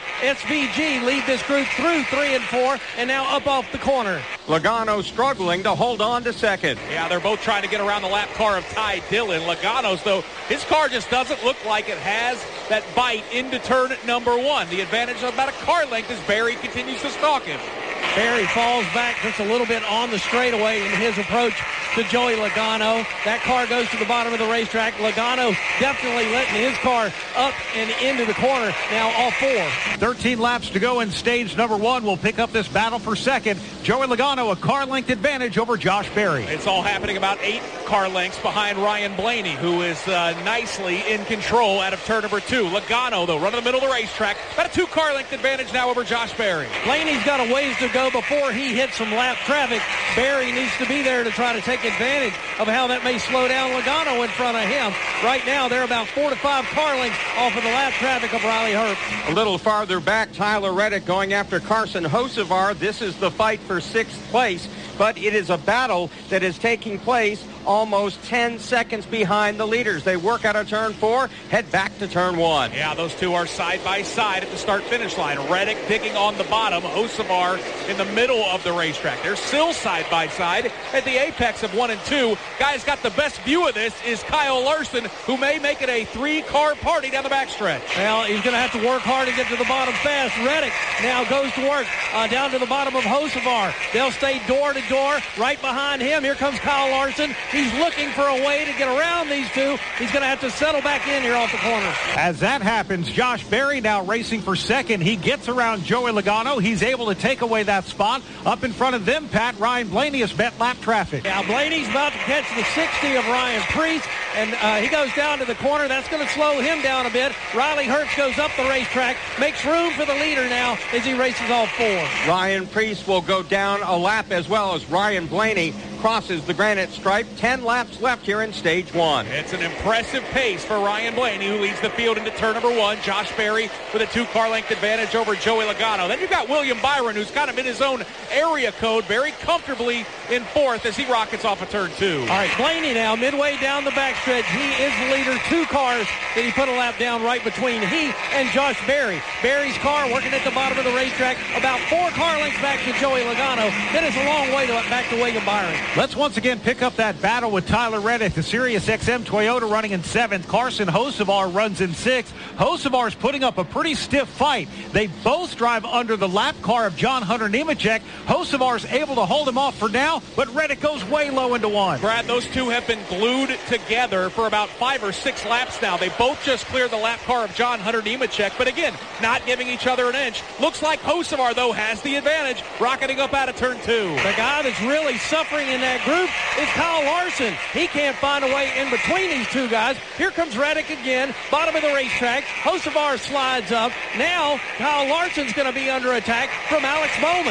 SVG lead this group through 3 and 4 and now up off the corner. Logano struggling to hold on to second. Yeah, they're both trying to get around the lap car of Ty Dillon. Logano's, though, his car just doesn't look like it has that bite into turn number 1. The advantage of about a car length as Berry continues to stalk him. Berry falls back just a little bit on the straightaway in his approach to Joey Logano. That car goes to the bottom of the racetrack. Logano definitely letting his car up and into the corner. Now all 4. 13 laps to go in stage number 1. We'll pick up this battle for second. Joey Logano, a car length advantage over Josh Berry. It's all happening about 8 car lengths behind Ryan Blaney, who is nicely in control out of turn number 2. Logano, though, running the middle of the racetrack. About a 2 car length advantage now over Josh Berry. Blaney's got a ways to go before he hits some lap traffic. Berry needs to be there to try to take advantage of how that may slow down Logano in front of him. Right now, they're about 4 to 5 car lengths off of the lap traffic of Riley Herbst. A little farther back, Tyler Reddick going after Carson Hocevar. This is the fight for 6th place, but it is a battle that is taking place almost 10 seconds behind the leaders. They work out of turn 4, head back to turn 1. Yeah, those two are side by side at the start-finish line. Reddick digging on the bottom, Hocevar in the middle of the racetrack. They're still side by side at the apex of 1 and 2. Guy's got the best view of this is Kyle Larson, who may make it a 3-car party down the backstretch. Well, he's going to have to work hard to get to the bottom fast. Reddick now goes to work down to the bottom of Hocevar. They'll stay door to door. Right behind him, here comes Kyle Larson. He's looking for a way to get around these two. He's going to have to settle back in here off the corner. As that happens, Josh Berry now racing for second. He gets around Joey Logano. He's able to take away that spot. Up in front of them, Pat, Ryan Blaney has met lap traffic. Now Blaney's about to catch the 60 of Ryan Preece, and he goes down to the corner. That's going to slow him down a bit. Riley Herbst goes up the racetrack, makes room for the leader now as he races all 4. Ryan Preece will go down a lap as well as Ryan Blaney crosses the granite stripe. 10 laps left here in stage 1. It's an impressive pace for Ryan Blaney, who leads the field into turn number 1. Josh Berry with a 2-car length advantage over Joey Logano. Then you've got William Byron, who's kind of in his own area code, very comfortably in 4th as he rockets off of turn 2. All right, Blaney now midway down the backstretch. He is the leader. 2 cars that he put a lap down right between he and Josh Berry. Berry's car working at the bottom of the racetrack, about 4 car lengths back to Joey Logano. Then it's a long way back to William Byron. Let's once again pick up that battle with Tyler Reddick. The Sirius XM Toyota running in 7th. Carson Hocevar runs in 6th. Hocevar is putting up a pretty stiff fight. They both drive under the lap car of John Hunter Nemechek. Hocevar is able to hold him off for now, but Reddick goes way low into 1. Brad, those two have been glued together for about 5 or 6 laps now. They both just cleared the lap car of John Hunter Nemechek, but again, not giving each other an inch. Looks like Hocevar, though, has the advantage, rocketing up out of turn 2. The guy that's really suffering in that group is Kyle Larson. He can't find a way in between these two guys. Here comes Reddick again, bottom of the racetrack. Hocevar slides up. Now, Kyle Larson's going to be under attack from Alex Bowman.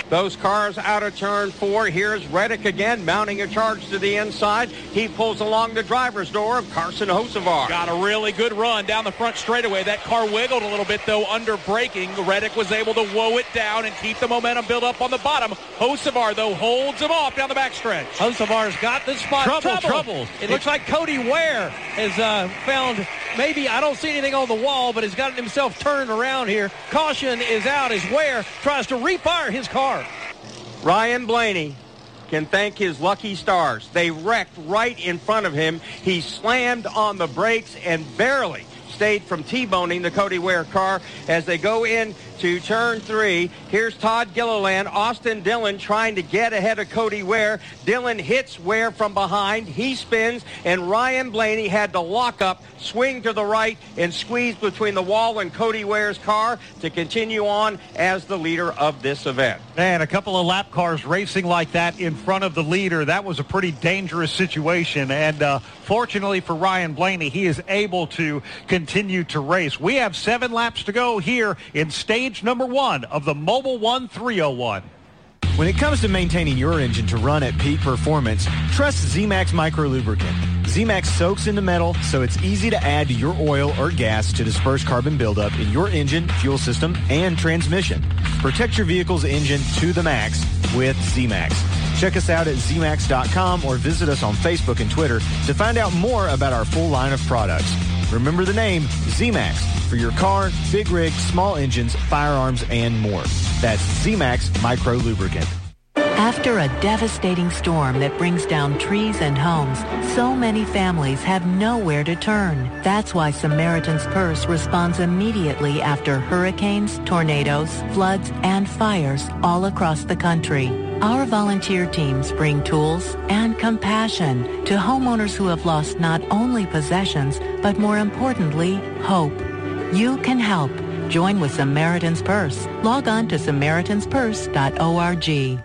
those cars out of turn 4. Here's Reddick again, mounting a charge to the inside. He pulls along the driver's door of Carson Hocevar. Got a really good run down the front straightaway. That car wiggled a little bit, though, under braking. Reddick was able to woe it down and keep the momentum built up on the bottom. Hocevar, though, holds him off down the backstretch. Hocevar's got the spot. Trouble. It looks like Cody Ware has found, maybe, I don't see anything on the wall, but has gotten himself turned around here. Caution is out as Ware tries to refire his car. Ryan Blaney can thank his lucky stars. They wrecked right in front of him. He slammed on the brakes and barely stayed from T-boning the Cody Ware car as they go in to turn 3. Here's Todd Gilliland. Austin Dillon trying to get ahead of Cody Ware. Dillon hits Ware from behind. He spins, and Ryan Blaney had to lock up, swing to the right, and squeeze between the wall and Cody Ware's car to continue on as the leader of this event. Man, a couple of lap cars racing like that in front of the leader, that was a pretty dangerous situation. And fortunately for Ryan Blaney, he is able to continue to race. We have 7 laps to go here in stage number 1 of the Mobil 1 301. When it comes to maintaining your engine to run at peak performance, trust Z-Max Micro Lubricant. Z-Max soaks into metal, so it's easy to add to your oil or gas to disperse carbon buildup in your engine, fuel system, and transmission. Protect your vehicle's engine to the max with Z-Max. Check us out at zmax.com or visit us on Facebook and Twitter to find out more about our full line of products. Remember the name Z-Max for your car, big rig, small engines, firearms, and more. That's Z-Max Micro Lubricant. After a devastating storm that brings down trees and homes, so many families have nowhere to turn. That's why Samaritan's Purse responds immediately after hurricanes, tornadoes, floods, and fires all across the country. Our volunteer teams bring tools and compassion to homeowners who have lost not only possessions, but more importantly, hope. You can help. Join with Samaritan's Purse. Log on to SamaritansPurse.org.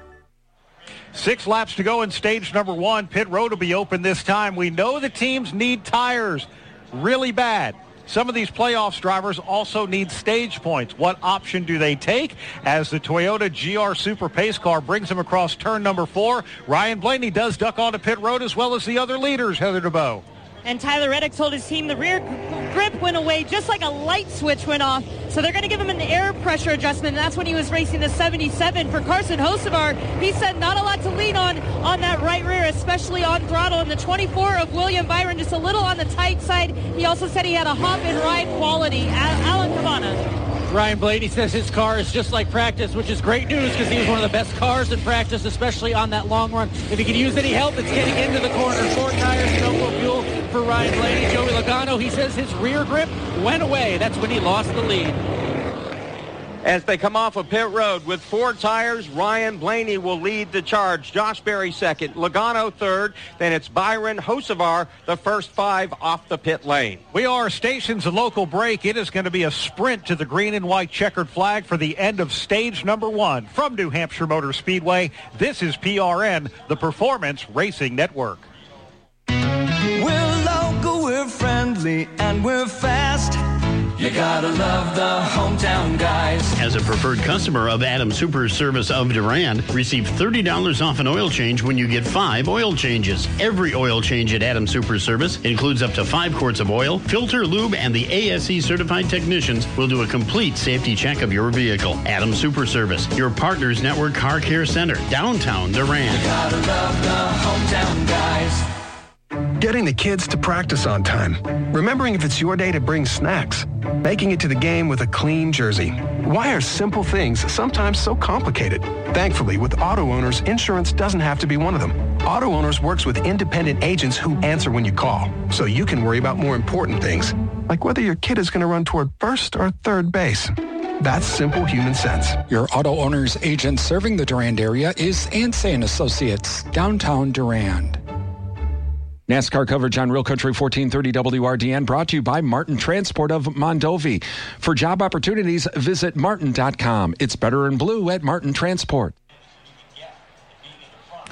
6 laps to go in stage number 1. Pit road will be open this time. We know the teams need tires really bad. Some of these playoffs drivers also need stage points. What option do they take as the Toyota GR Super Pace car brings them across turn number 4? Ryan Blaney does duck onto pit road as well as the other leaders, Heather DeBow. And Tyler Reddick told his team the rear grip went away just like a light switch went off. So they're going to give him an air pressure adjustment. And that's when he was racing the 77 for Carson Hocevar. He said not a lot to lean on that right rear, especially on throttle. And the 24 of William Byron just a little on the tight side. He also said he had a hop and ride quality. Alan Cabana. Ryan Blaney says his car is just like practice, which is great news because he was one of the best cars in practice, especially on that long run. If he could use any help, it's getting into the corner. 4 tires, no more fuel for Ryan Blaney. Joey Logano, he says his rear grip went away. That's when he lost the lead. As they come off of pit road with 4 tires, Ryan Blaney will lead the charge. Josh Berry second, Logano third, then it's Byron Hocevar, the first 5 off the pit lane. We are stations a local break. It is going to be a sprint to the green and white checkered flag for the end of stage number 1 from New Hampshire Motor Speedway. This is PRN, the Performance Racing Network. We're local, we're friendly, and we're fast. You gotta love the hometown guys. As a preferred customer of Adam Super Service of Durand, receive $30 off an oil change when you get 5 oil changes. Every oil change at Adam Super Service includes up to 5 quarts of oil, filter, lube, and the ASE certified technicians will do a complete safety check of your vehicle. Adam Super Service, your Partners Network Car Care Center, downtown Durand. You gotta love the hometown guys. Getting the kids to practice on time. Remembering if it's your day to bring snacks. Making it to the game with a clean jersey. Why are simple things sometimes so complicated? Thankfully, with Auto Owners, insurance doesn't have to be one of them. Auto Owners works with independent agents who answer when you call, so you can worry about more important things, like whether your kid is going to run toward first or third base. That's simple human sense. Your Auto Owners agent serving the Durand area is Ansay & Associates, downtown Durand. NASCAR coverage on Real Country 1430 WRDN brought to you by Martin Transport of Mondovi. For job opportunities, visit martin.com. It's better in blue at Martin Transport.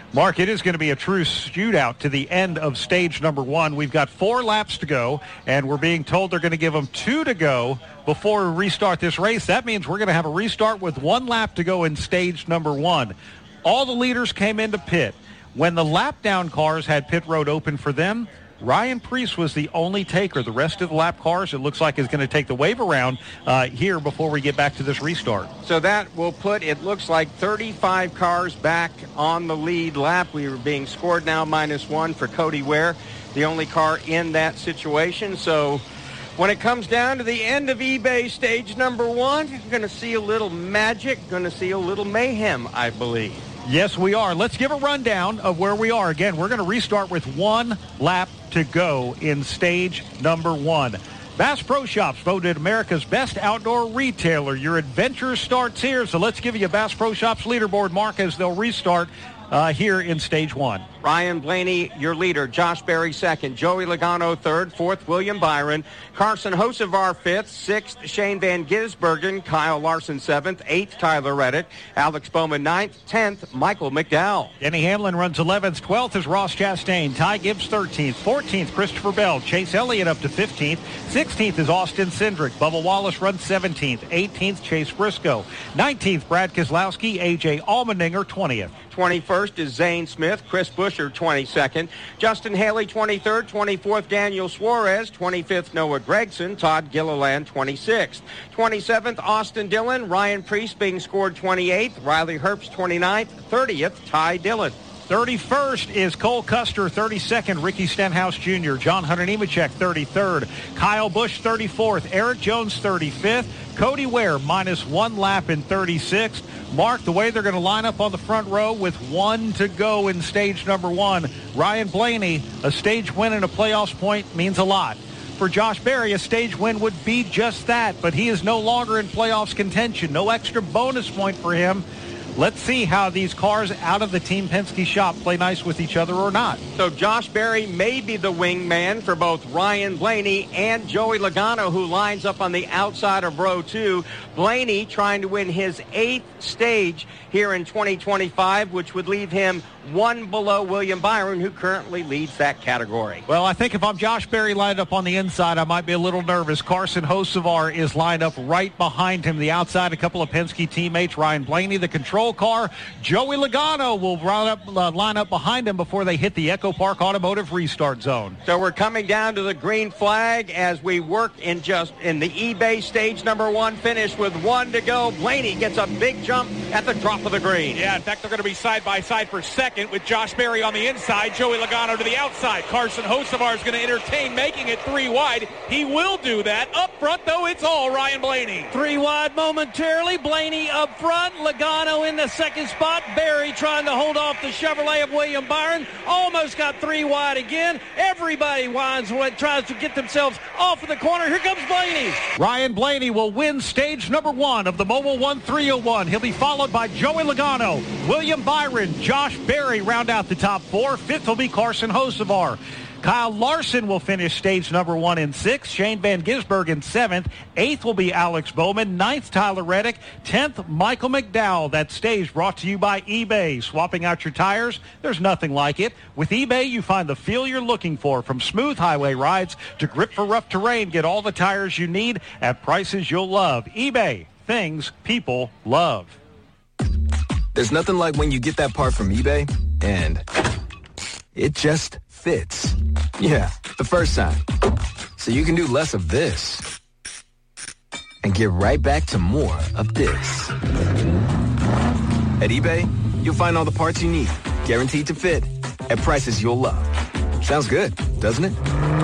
Mark, it is going to be a true shootout to the end of stage number 1. We've got 4 laps to go, and we're being told they're going to give them 2 to go before we restart this race. That means we're going to have a restart with 1 lap to go in stage number 1. All the leaders came into pit. When the lap-down cars had pit road open for them, Ryan Preece was the only taker. The rest of the lap cars, it looks like, is going to take the wave around here before we get back to this restart. So that will put, it looks like, 35 cars back on the lead lap. We were being scored now -1 for Cody Ware, the only car in that situation. So when it comes down to the end of eBay stage number 1, you're going to see a little magic, going to see a little mayhem, I believe. Yes, we are. Let's give a rundown of where we are. Again, we're going to restart with 1 lap to go in stage number 1. Bass Pro Shops voted America's best outdoor retailer. Your adventure starts here. So let's give you a Bass Pro Shops leaderboard, Mark, as they'll restart here in stage 1. Ryan Blaney, your leader. Josh Berry, second. Joey Logano, third. Fourth, William Byron. Carson Hocevar, fifth. Sixth, Shane Van Gisbergen. Kyle Larson, seventh. Eighth, Tyler Reddick. Alex Bowman, ninth. 10th, Michael McDowell. Denny Hamlin runs 11th. 12th is Ross Chastain. Ty Gibbs, 13th. 14th, Christopher Bell. Chase Elliott up to 15th. 16th is Austin Cindric. Bubba Wallace runs 17th. 18th, Chase Briscoe. 19th, Brad Keselowski. A.J. Allmendinger, 20th. 21st is Zane Smith. Chris Buescher, 22nd. Justin Haley, 23rd. 24th, Daniel Suarez. 25th, Noah Gragson. Todd Gilliland, 26th. 27th, Austin Dillon. Ryan Preece being scored 28th. Riley Herbst, 29th. 30th, Ty Dillon. 31st is Cole Custer. 32nd, Ricky Stenhouse Jr. John Hunter Nemechek, 33rd. Kyle Busch, 34th. Eric Jones, 35th. Cody Ware, -1 lap in 36th. Mark, the way they're going to line up on the front row with 1 to go in stage number 1. Ryan Blaney, a stage win and a playoffs point means a lot. For Josh Berry, a stage win would be just that, but he is no longer in playoffs contention. No extra bonus point for him. Let's see how these cars out of the Team Penske shop play nice with each other or not. So Josh Berry may be the wingman for both Ryan Blaney and Joey Logano, who lines up on the outside of row 2. Blaney trying to win his 8th stage here in 2025, which would leave him 1 below William Byron, who currently leads that category. Well, I think if I'm Josh Berry lined up on the inside, I might be a little nervous. Carson Hocevar is lined up right behind him, the outside. A couple of Penske teammates, Ryan Blaney, the control car. Joey Logano will line up behind him before they hit the Echo Park Automotive restart zone. So we're coming down to the green flag as we work in the eBay stage number 1 finish with 1 to go. Blaney gets a big jump at the drop of the green. Yeah, in fact, they're going to be side by side for second with Josh Berry on the inside, Joey Logano to the outside. Carson Hocevar is going to entertain making it 3 wide. He will do that. Up front, though, it's all Ryan Blaney. 3 wide momentarily. Blaney up front. Logano in the second spot. Berry trying to hold off the Chevrolet of William Byron. Almost got 3 wide again. Everybody tries to get themselves off of the corner. Here comes Blaney. Ryan Blaney will win stage number 1 of the Mobil 1 301. He'll be followed by Joey Logano, William Byron, Josh Berry round out the top 4. 5th will be Carson Hocevar. Kyle Larson will finish stage number 1 in 6th. Shane Van Gisbergen 7th. 8th will be Alex Bowman. 9th, Tyler Reddick. 10th, Michael McDowell. That stage brought to you by eBay. Swapping out your tires, there's nothing like it. With eBay, you find the feel you're looking for. From smooth highway rides to grip for rough terrain, get all the tires you need at prices you'll love. eBay, things people love. There's nothing like when you get that part from eBay and it just fits. Yeah, the first time. So you can do less of this and get right back to more of this. At eBay, you'll find all the parts you need, guaranteed to fit, at prices you'll love. Sounds good, doesn't it?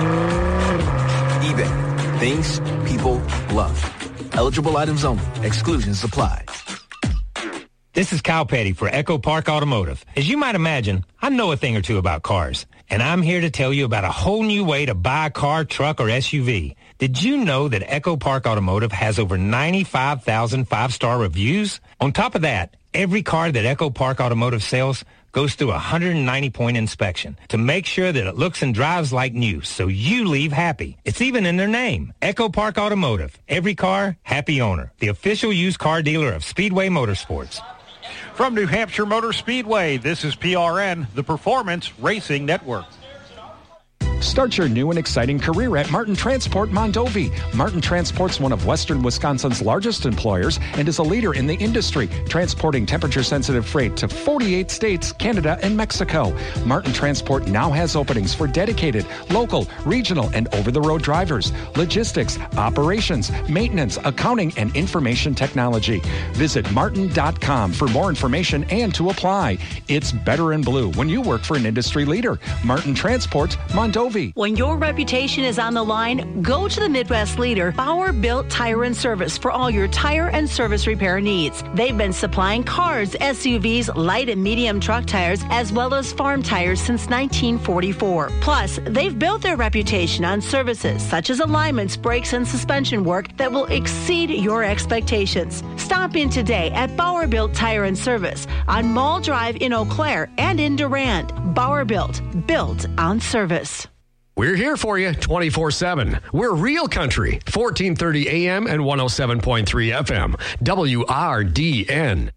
eBay, things people love. Eligible items only. Exclusions apply. This is Kyle Petty for Echo Park Automotive. As you might imagine, I know a thing or two about cars, and I'm here to tell you about a whole new way to buy a car, truck, or SUV. Did you know that Echo Park Automotive has over 95,000 5-star reviews? On top of that, every car that Echo Park Automotive sells goes through a 190-point inspection to make sure that it looks and drives like new, so you leave happy. It's even in their name, Echo Park Automotive. Every car, happy owner. The official used car dealer of Speedway Motorsports. From New Hampshire Motor Speedway, this is PRN, the Performance Racing Network. Start your new and exciting career at Martin Transport Mondovi. Martin Transport's one of Western Wisconsin's largest employers and is a leader in the industry, transporting temperature-sensitive freight to 48 states, Canada, and Mexico. Martin Transport now has openings for dedicated, local, regional, and over-the-road drivers, logistics, operations, maintenance, accounting, and information technology. Visit martin.com for more information and to apply. It's better in blue when you work for an industry leader. Martin Transport Mondovi. When your reputation is on the line, go to the Midwest leader, Bauer Built Tire and Service, for all your tire and service repair needs. They've been supplying cars, SUVs, light and medium truck tires, as well as farm tires since 1944. Plus, they've built their reputation on services such as alignments, brakes, and suspension work that will exceed your expectations. Stop in today at Bauer Built Tire and Service on Mall Drive in Eau Claire and in Durand. Bauer Built on service. We're here for you 24/7. We're Real Country, 1430 AM and 107.3 FM. WRDN.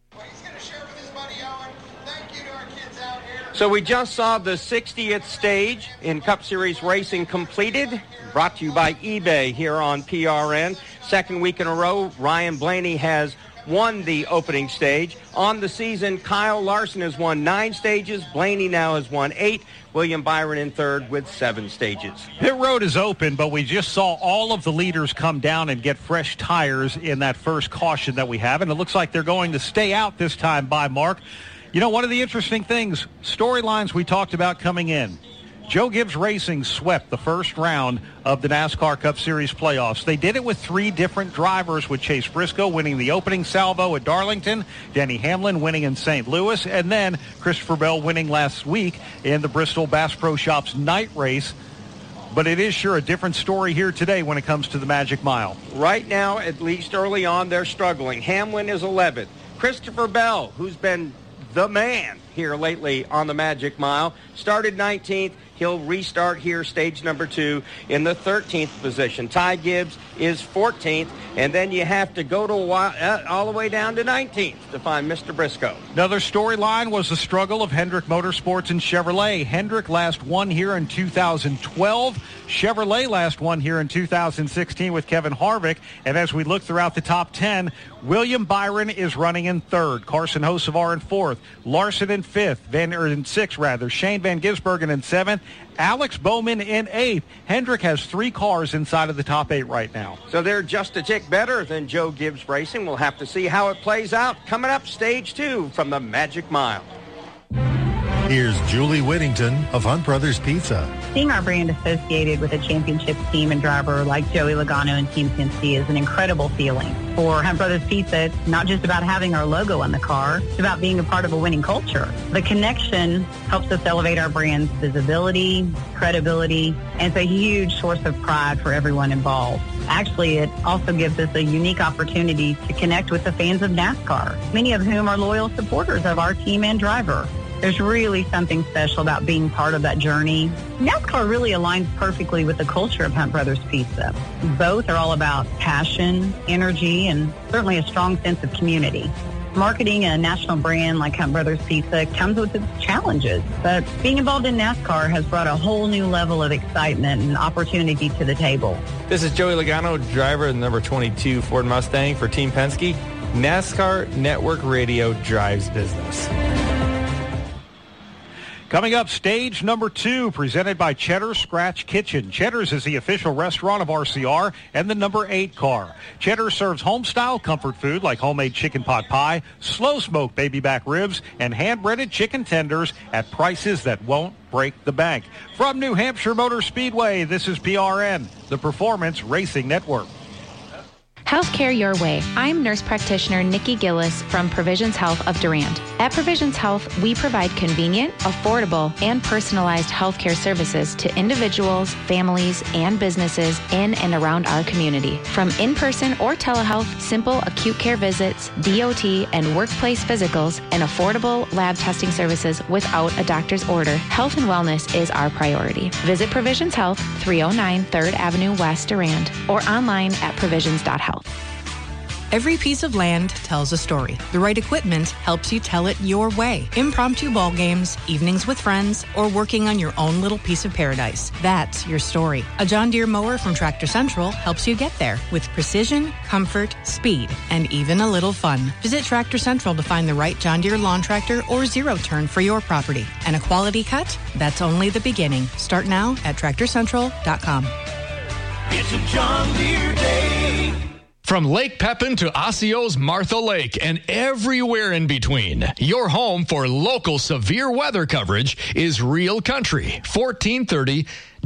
So we just saw the 60th stage in Cup Series racing completed. Brought to you by eBay here on PRN. Second week in a row, Ryan Blaney has won the opening stage. On the season, Kyle Larson has won 9 stages. Blaney now has won 8. William Byron in third with 7 stages. Pit road is open, but we just saw all of the leaders come down and get fresh tires in that first caution that we have, and it looks like they're going to stay out this time by Mark. You know, one of the interesting things, storylines we talked about coming in. Joe Gibbs Racing swept the first round of the NASCAR Cup Series playoffs. They did it with 3 different drivers, with Chase Briscoe winning the opening salvo at Darlington, Denny Hamlin winning in St. Louis, and then Christopher Bell winning last week in the Bristol Bass Pro Shops night race. But it is sure a different story here today when it comes to the Magic Mile. Right now, at least early on, they're struggling. Hamlin is 11th. Christopher Bell, who's been the man here lately on the Magic Mile, started 19th. He'll restart here, stage number 2, in the 13th position. Ty Gibbs is 14th, and then you have to go to all the way down to 19th to find Mr. Briscoe. Another storyline was the struggle of Hendrick Motorsports and Chevrolet. Hendrick last won here in 2012. Chevrolet last won here in 2016 with Kevin Harvick. And as we look throughout the top 10, William Byron is running in 3rd. Carson Hocevar in 4th. Larson in 5th. In 6th. Shane Van Gisbergen in 7th. Alex Bowman in 8th. Hendrick has 3 cars inside of the top 8 right now. So they're just a tick better than Joe Gibbs Racing. We'll have to see how it plays out. Coming up, stage 2 from the Magic Mile. Here's Julie Whittington of Hunt Brothers Pizza. Seeing our brand associated with a championship team and driver like Joey Logano and Team Penske is an incredible feeling. For Hunt Brothers Pizza, it's not just about having our logo on the car, it's about being a part of a winning culture. The connection helps us elevate our brand's visibility, credibility, and it's a huge source of pride for everyone involved. Actually, it also gives us a unique opportunity to connect with the fans of NASCAR, many of whom are loyal supporters of our team and driver. There's really something special about being part of that journey. NASCAR really aligns perfectly with the culture of Hunt Brothers Pizza. Both are all about passion, energy, and certainly a strong sense of community. Marketing a national brand like Hunt Brothers Pizza comes with its challenges, but being involved in NASCAR has brought a whole new level of excitement and opportunity to the table. This is Joey Logano, driver of the number 22 Ford Mustang for Team Penske. NASCAR Network Radio drives business. Coming up, stage number 2, presented by Cheddar's Scratch Kitchen. Cheddar's is the official restaurant of RCR and the number 8 car. Cheddar's serves home-style comfort food like homemade chicken pot pie, slow-smoked baby back ribs, and hand-breaded chicken tenders at prices that won't break the bank. From New Hampshire Motor Speedway, this is PRN, the Performance Racing Network. Healthcare your way. I'm nurse practitioner Nikki Gillis from Provisions Health of Durand. At Provisions Health, we provide convenient, affordable, and personalized healthcare services to individuals, families, and businesses in and around our community. From in-person or telehealth, simple acute care visits, DOT, and workplace physicals, and affordable lab testing services without a doctor's order, health and wellness is our priority. Visit Provisions Health, 309 3rd Avenue West, Durand, or online at provisions.health. Every piece of land tells a story. The right equipment helps you tell it your way. Impromptu ball games, evenings with friends, or working on your own little piece of paradise. That's your story. A John Deere mower from Tractor Central helps you get there with precision, comfort, speed, and even a little fun. Visit Tractor Central to find the right John Deere lawn tractor or zero-turn for your property. And a quality cut? That's only the beginning. Start now at TractorCentral.com. It's a John Deere day. From Lake Pepin to Osceo's Martha Lake and everywhere in between, your home for local severe weather coverage is Real Country, 1430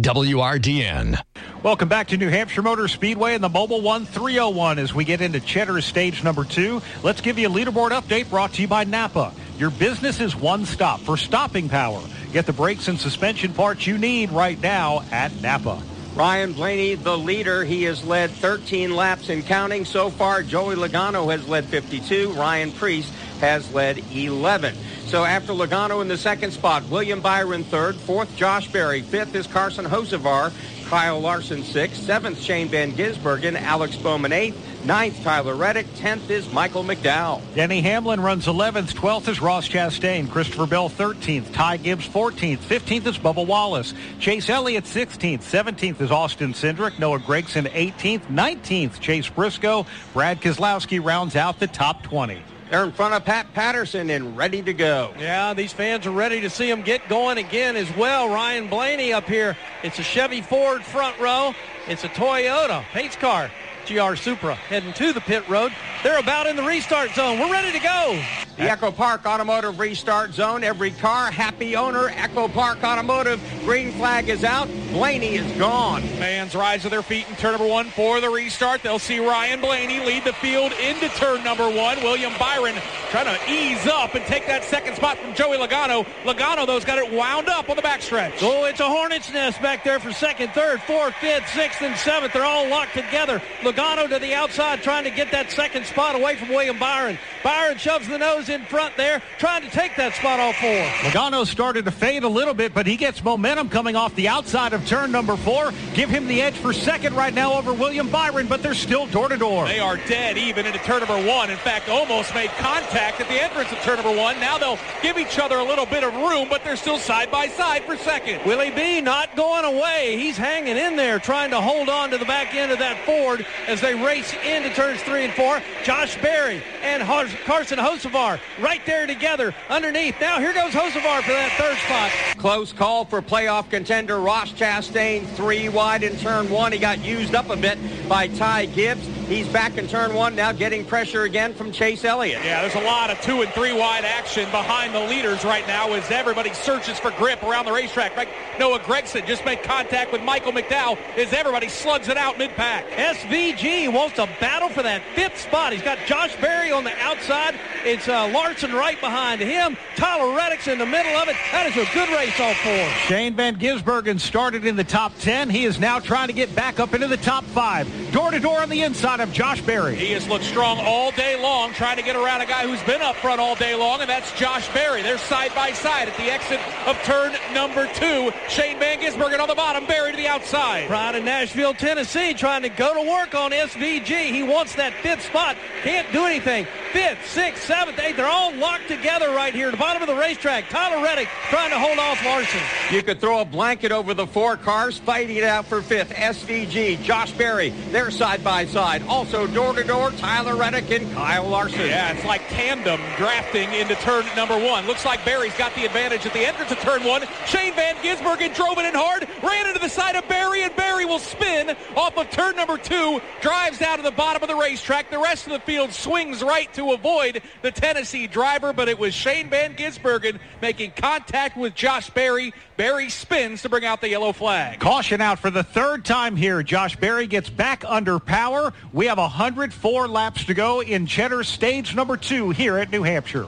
WRDN. Welcome back to New Hampshire Motor Speedway and the Mobile One 301 as we get into Cheddar's stage number 2. Let's give you a leaderboard update brought to you by Napa. Your business is one stop for stopping power. Get the brakes and suspension parts you need right now at Napa. Ryan Blaney, the leader. He has led 13 laps and counting so far. Joey Logano has led 52. Ryan Priest has led 11. So after Logano in the second spot, William Byron third, fourth Josh Berry, fifth is Carson Hocevar, Kyle Larson sixth, seventh Shane Van Gisbergen, Alex Bowman eighth, ninth Tyler Reddick, 10th is Michael McDowell. Denny Hamlin runs 11th, 12th is Ross Chastain, Christopher Bell 13th, Ty Gibbs 14th, 15th is Bubba Wallace, Chase Elliott 16th, 17th is Austin Cindric, Noah Gragson 18th, 19th Chase Briscoe, Brad Keselowski rounds out the top 20. They're in front of Pat Patterson and ready to go. Yeah, these fans are ready to see him get going again as well. Ryan Blaney up here. It's a Chevy Ford front row. It's a Toyota pace car. GR Supra heading to the pit road. They're about in the restart zone. We're ready to go. The Echo Park Automotive restart zone. Every car, happy owner. Echo Park Automotive. Green flag is out. Blaney is gone. Fans rise to their feet in turn number 1 for the restart. They'll see Ryan Blaney lead the field into turn number 1. William Byron trying to ease up and take that second spot from Joey Logano. Logano, though, has got it wound up on the backstretch. Oh, it's a hornet's nest back there for second, third, fourth, fifth, sixth, and seventh. They're all locked together. Logano to the outside trying to get that second spot away from William Byron. Byron shoves the nose in front there, trying to take that spot off 4. Logano started to fade a little bit, but he gets momentum coming off the outside of turn number 4. Give him the edge for second right now over William Byron, but they're still door-to-door. They are dead even into turn number 1. In fact, almost made contact at the entrance of turn number 1. Now they'll give each other a little bit of room, but they're still side by side for second. Willie B not going away. He's hanging in there, trying to hold on to the back end of that Ford as they race into turns 3 and 4. Josh Berry and Carson Hocevar right there together underneath. Now here goes Hocevar for that third spot. Close call for playoff contender Ross Chastain, 3 wide in turn 1. He got used up a bit by Ty Gibbs. He's back in turn 1 now, getting pressure again from Chase Elliott. Yeah, there's a lot of 2 and 3 wide action behind the leaders right now as everybody searches for grip around the racetrack. Like Noah Gragson just made contact with Michael McDowell as everybody slugs it out mid-pack. SVG wants to battle for that 5th spot. He's got Josh Berry on the outside. It's Larson right behind him. Tyler Reddick's in the middle of it. That is a good race all 4. Shane Van Gisbergen started in the top 10. He is now trying to get back up into the top 5. Door-to-door on the inside of Josh Berry. He has looked strong all day long, trying to get around a guy who's been up front all day long, and that's Josh Berry. They're side by side at the exit of turn number 2. Shane Van Gisbergen on the bottom, Berry to the outside. Pride of Nashville, Tennessee, trying to go to work on SVG. He wants that 5th spot. Can't do anything. 5th, 6th, 7th, 8th. They're all locked together right here at the bottom of the racetrack. Tyler Reddick trying to hold off Larson. You could throw a blanket over the 4 cars fighting it out for 5th. SVG, Josh Berry, they're side by side. Also door-to-door, Tyler Reddick and Kyle Larson. Yeah, it's like tandem drafting into turn number 1. Looks like Berry's got the advantage at the entrance of turn 1. Shane Van Gisbergen drove it in hard, ran into the side of Berry, and Berry will spin off of turn number 2, drives down to the bottom of the racetrack. The rest of the field swings right to avoid the Tennessee driver, but it was Shane Van Gisbergen making contact with Josh Berry. Berry spins to bring out the yellow flag. Caution out for the 3rd time here. Josh Berry gets back under power. We have 104 laps to go in Cheddar stage number 2 here at New Hampshire.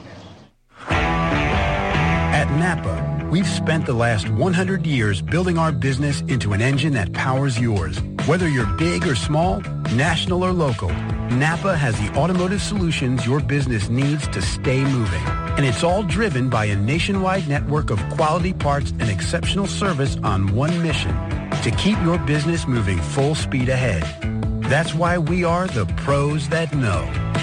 At Napa, we've spent the last 100 years building our business into an engine that powers yours. Whether you're big or small, national or local, Napa has the automotive solutions your business needs to stay moving. And it's all driven by a nationwide network of quality parts and exceptional service on one mission, to keep your business moving full speed ahead. That's why we are the pros that know.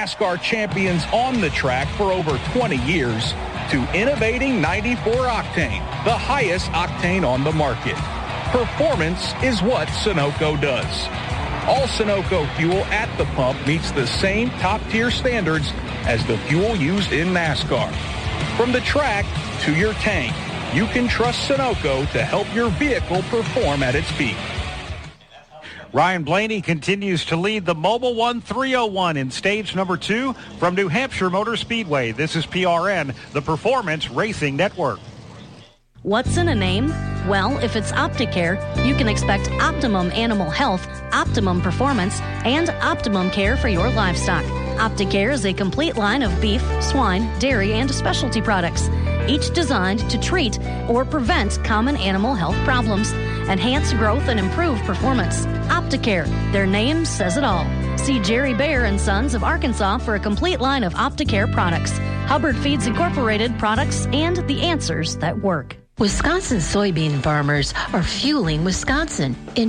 NASCAR champions on the track for over 20 years to innovating 94 octane, the highest octane on the market. Performance is what Sunoco does. All Sunoco fuel at the pump meets the same top-tier standards as the fuel used in NASCAR. From the track to your tank, you can trust Sunoco to help your vehicle perform at its peak. Ryan Blaney continues to lead the Mobil 1 301 in stage number 2 from New Hampshire Motor Speedway. This is PRN, the Performance Racing Network. What's in a name? Well, if it's Opticare, you can expect optimum animal health, optimum performance, and optimum care for your livestock. Opticare is a complete line of beef, swine, dairy, and specialty products, each designed to treat or prevent common animal health problems, enhance growth, and improve performance. Opticare, their name says it all. See Jerry Bayer and Sons of Arkansas for a complete line of Opticare products, Hubbard Feeds Incorporated products, and the answers that work. Wisconsin soybean farmers are fueling Wisconsin. In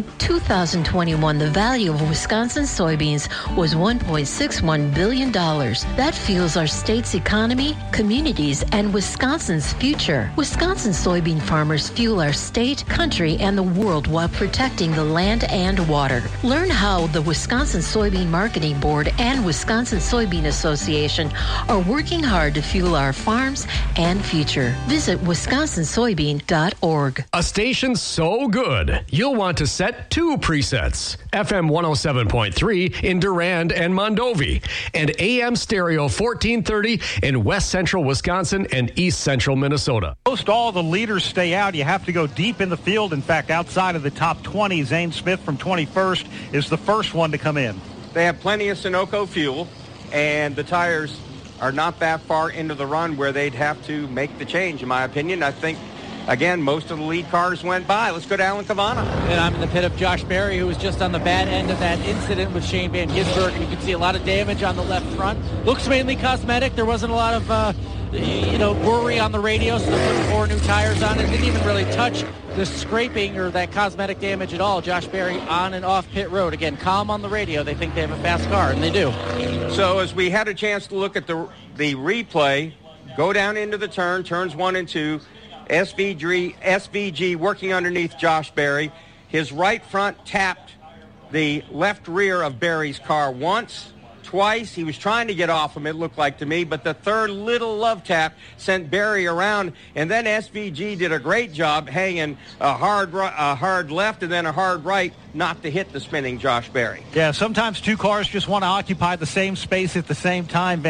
2021, the value of Wisconsin soybeans was $1.61 billion. That fuels our state's economy, communities, and Wisconsin's future. Wisconsin soybean farmers fuel our state, country, and the world while protecting the land and water. Learn how the Wisconsin Soybean Marketing Board and Wisconsin Soybean Association are working hard to fuel our farms and future. Visit wisconsinsoybean.org. A station so good, you'll want to set 2 presets. FM 107.3 in Durand and Mondovi, and AM stereo 1430 in West Central Wisconsin and East Central Minnesota. Most all the leaders stay out. You have to go deep in the field. In fact, outside of the top 20, Zane Smith from 21st is the first one to come in. They have plenty of Sunoco fuel, and the tires are not that far into the run where they'd have to make the change, in my opinion. I think, again, most of the lead cars went by. Let's go to Alan Cavana. And I'm in the pit of Josh Berry, who was just on the bad end of that incident with Shane Van Gisbergen. And you can see a lot of damage on the left front. Looks mainly cosmetic. There wasn't a lot of, worry on the radio, so they're putting 4 new tires on it. Didn't even really touch the scraping or that cosmetic damage at all. Josh Berry on and off pit road. Again, calm on the radio. They think they have a fast car, and they do. So as we had a chance to look at the replay, go down into the turns 1 and 2, SVG working underneath Josh Berry. His right front tapped the left rear of Berry's car once, twice. He was trying to get off him, it looked like to me, but the third little love tap sent Berry around, and then SVG did a great job hanging a hard left and then a hard right not to hit the spinning Josh Berry. Yeah, sometimes 2 cars just want to occupy the same space at the same time.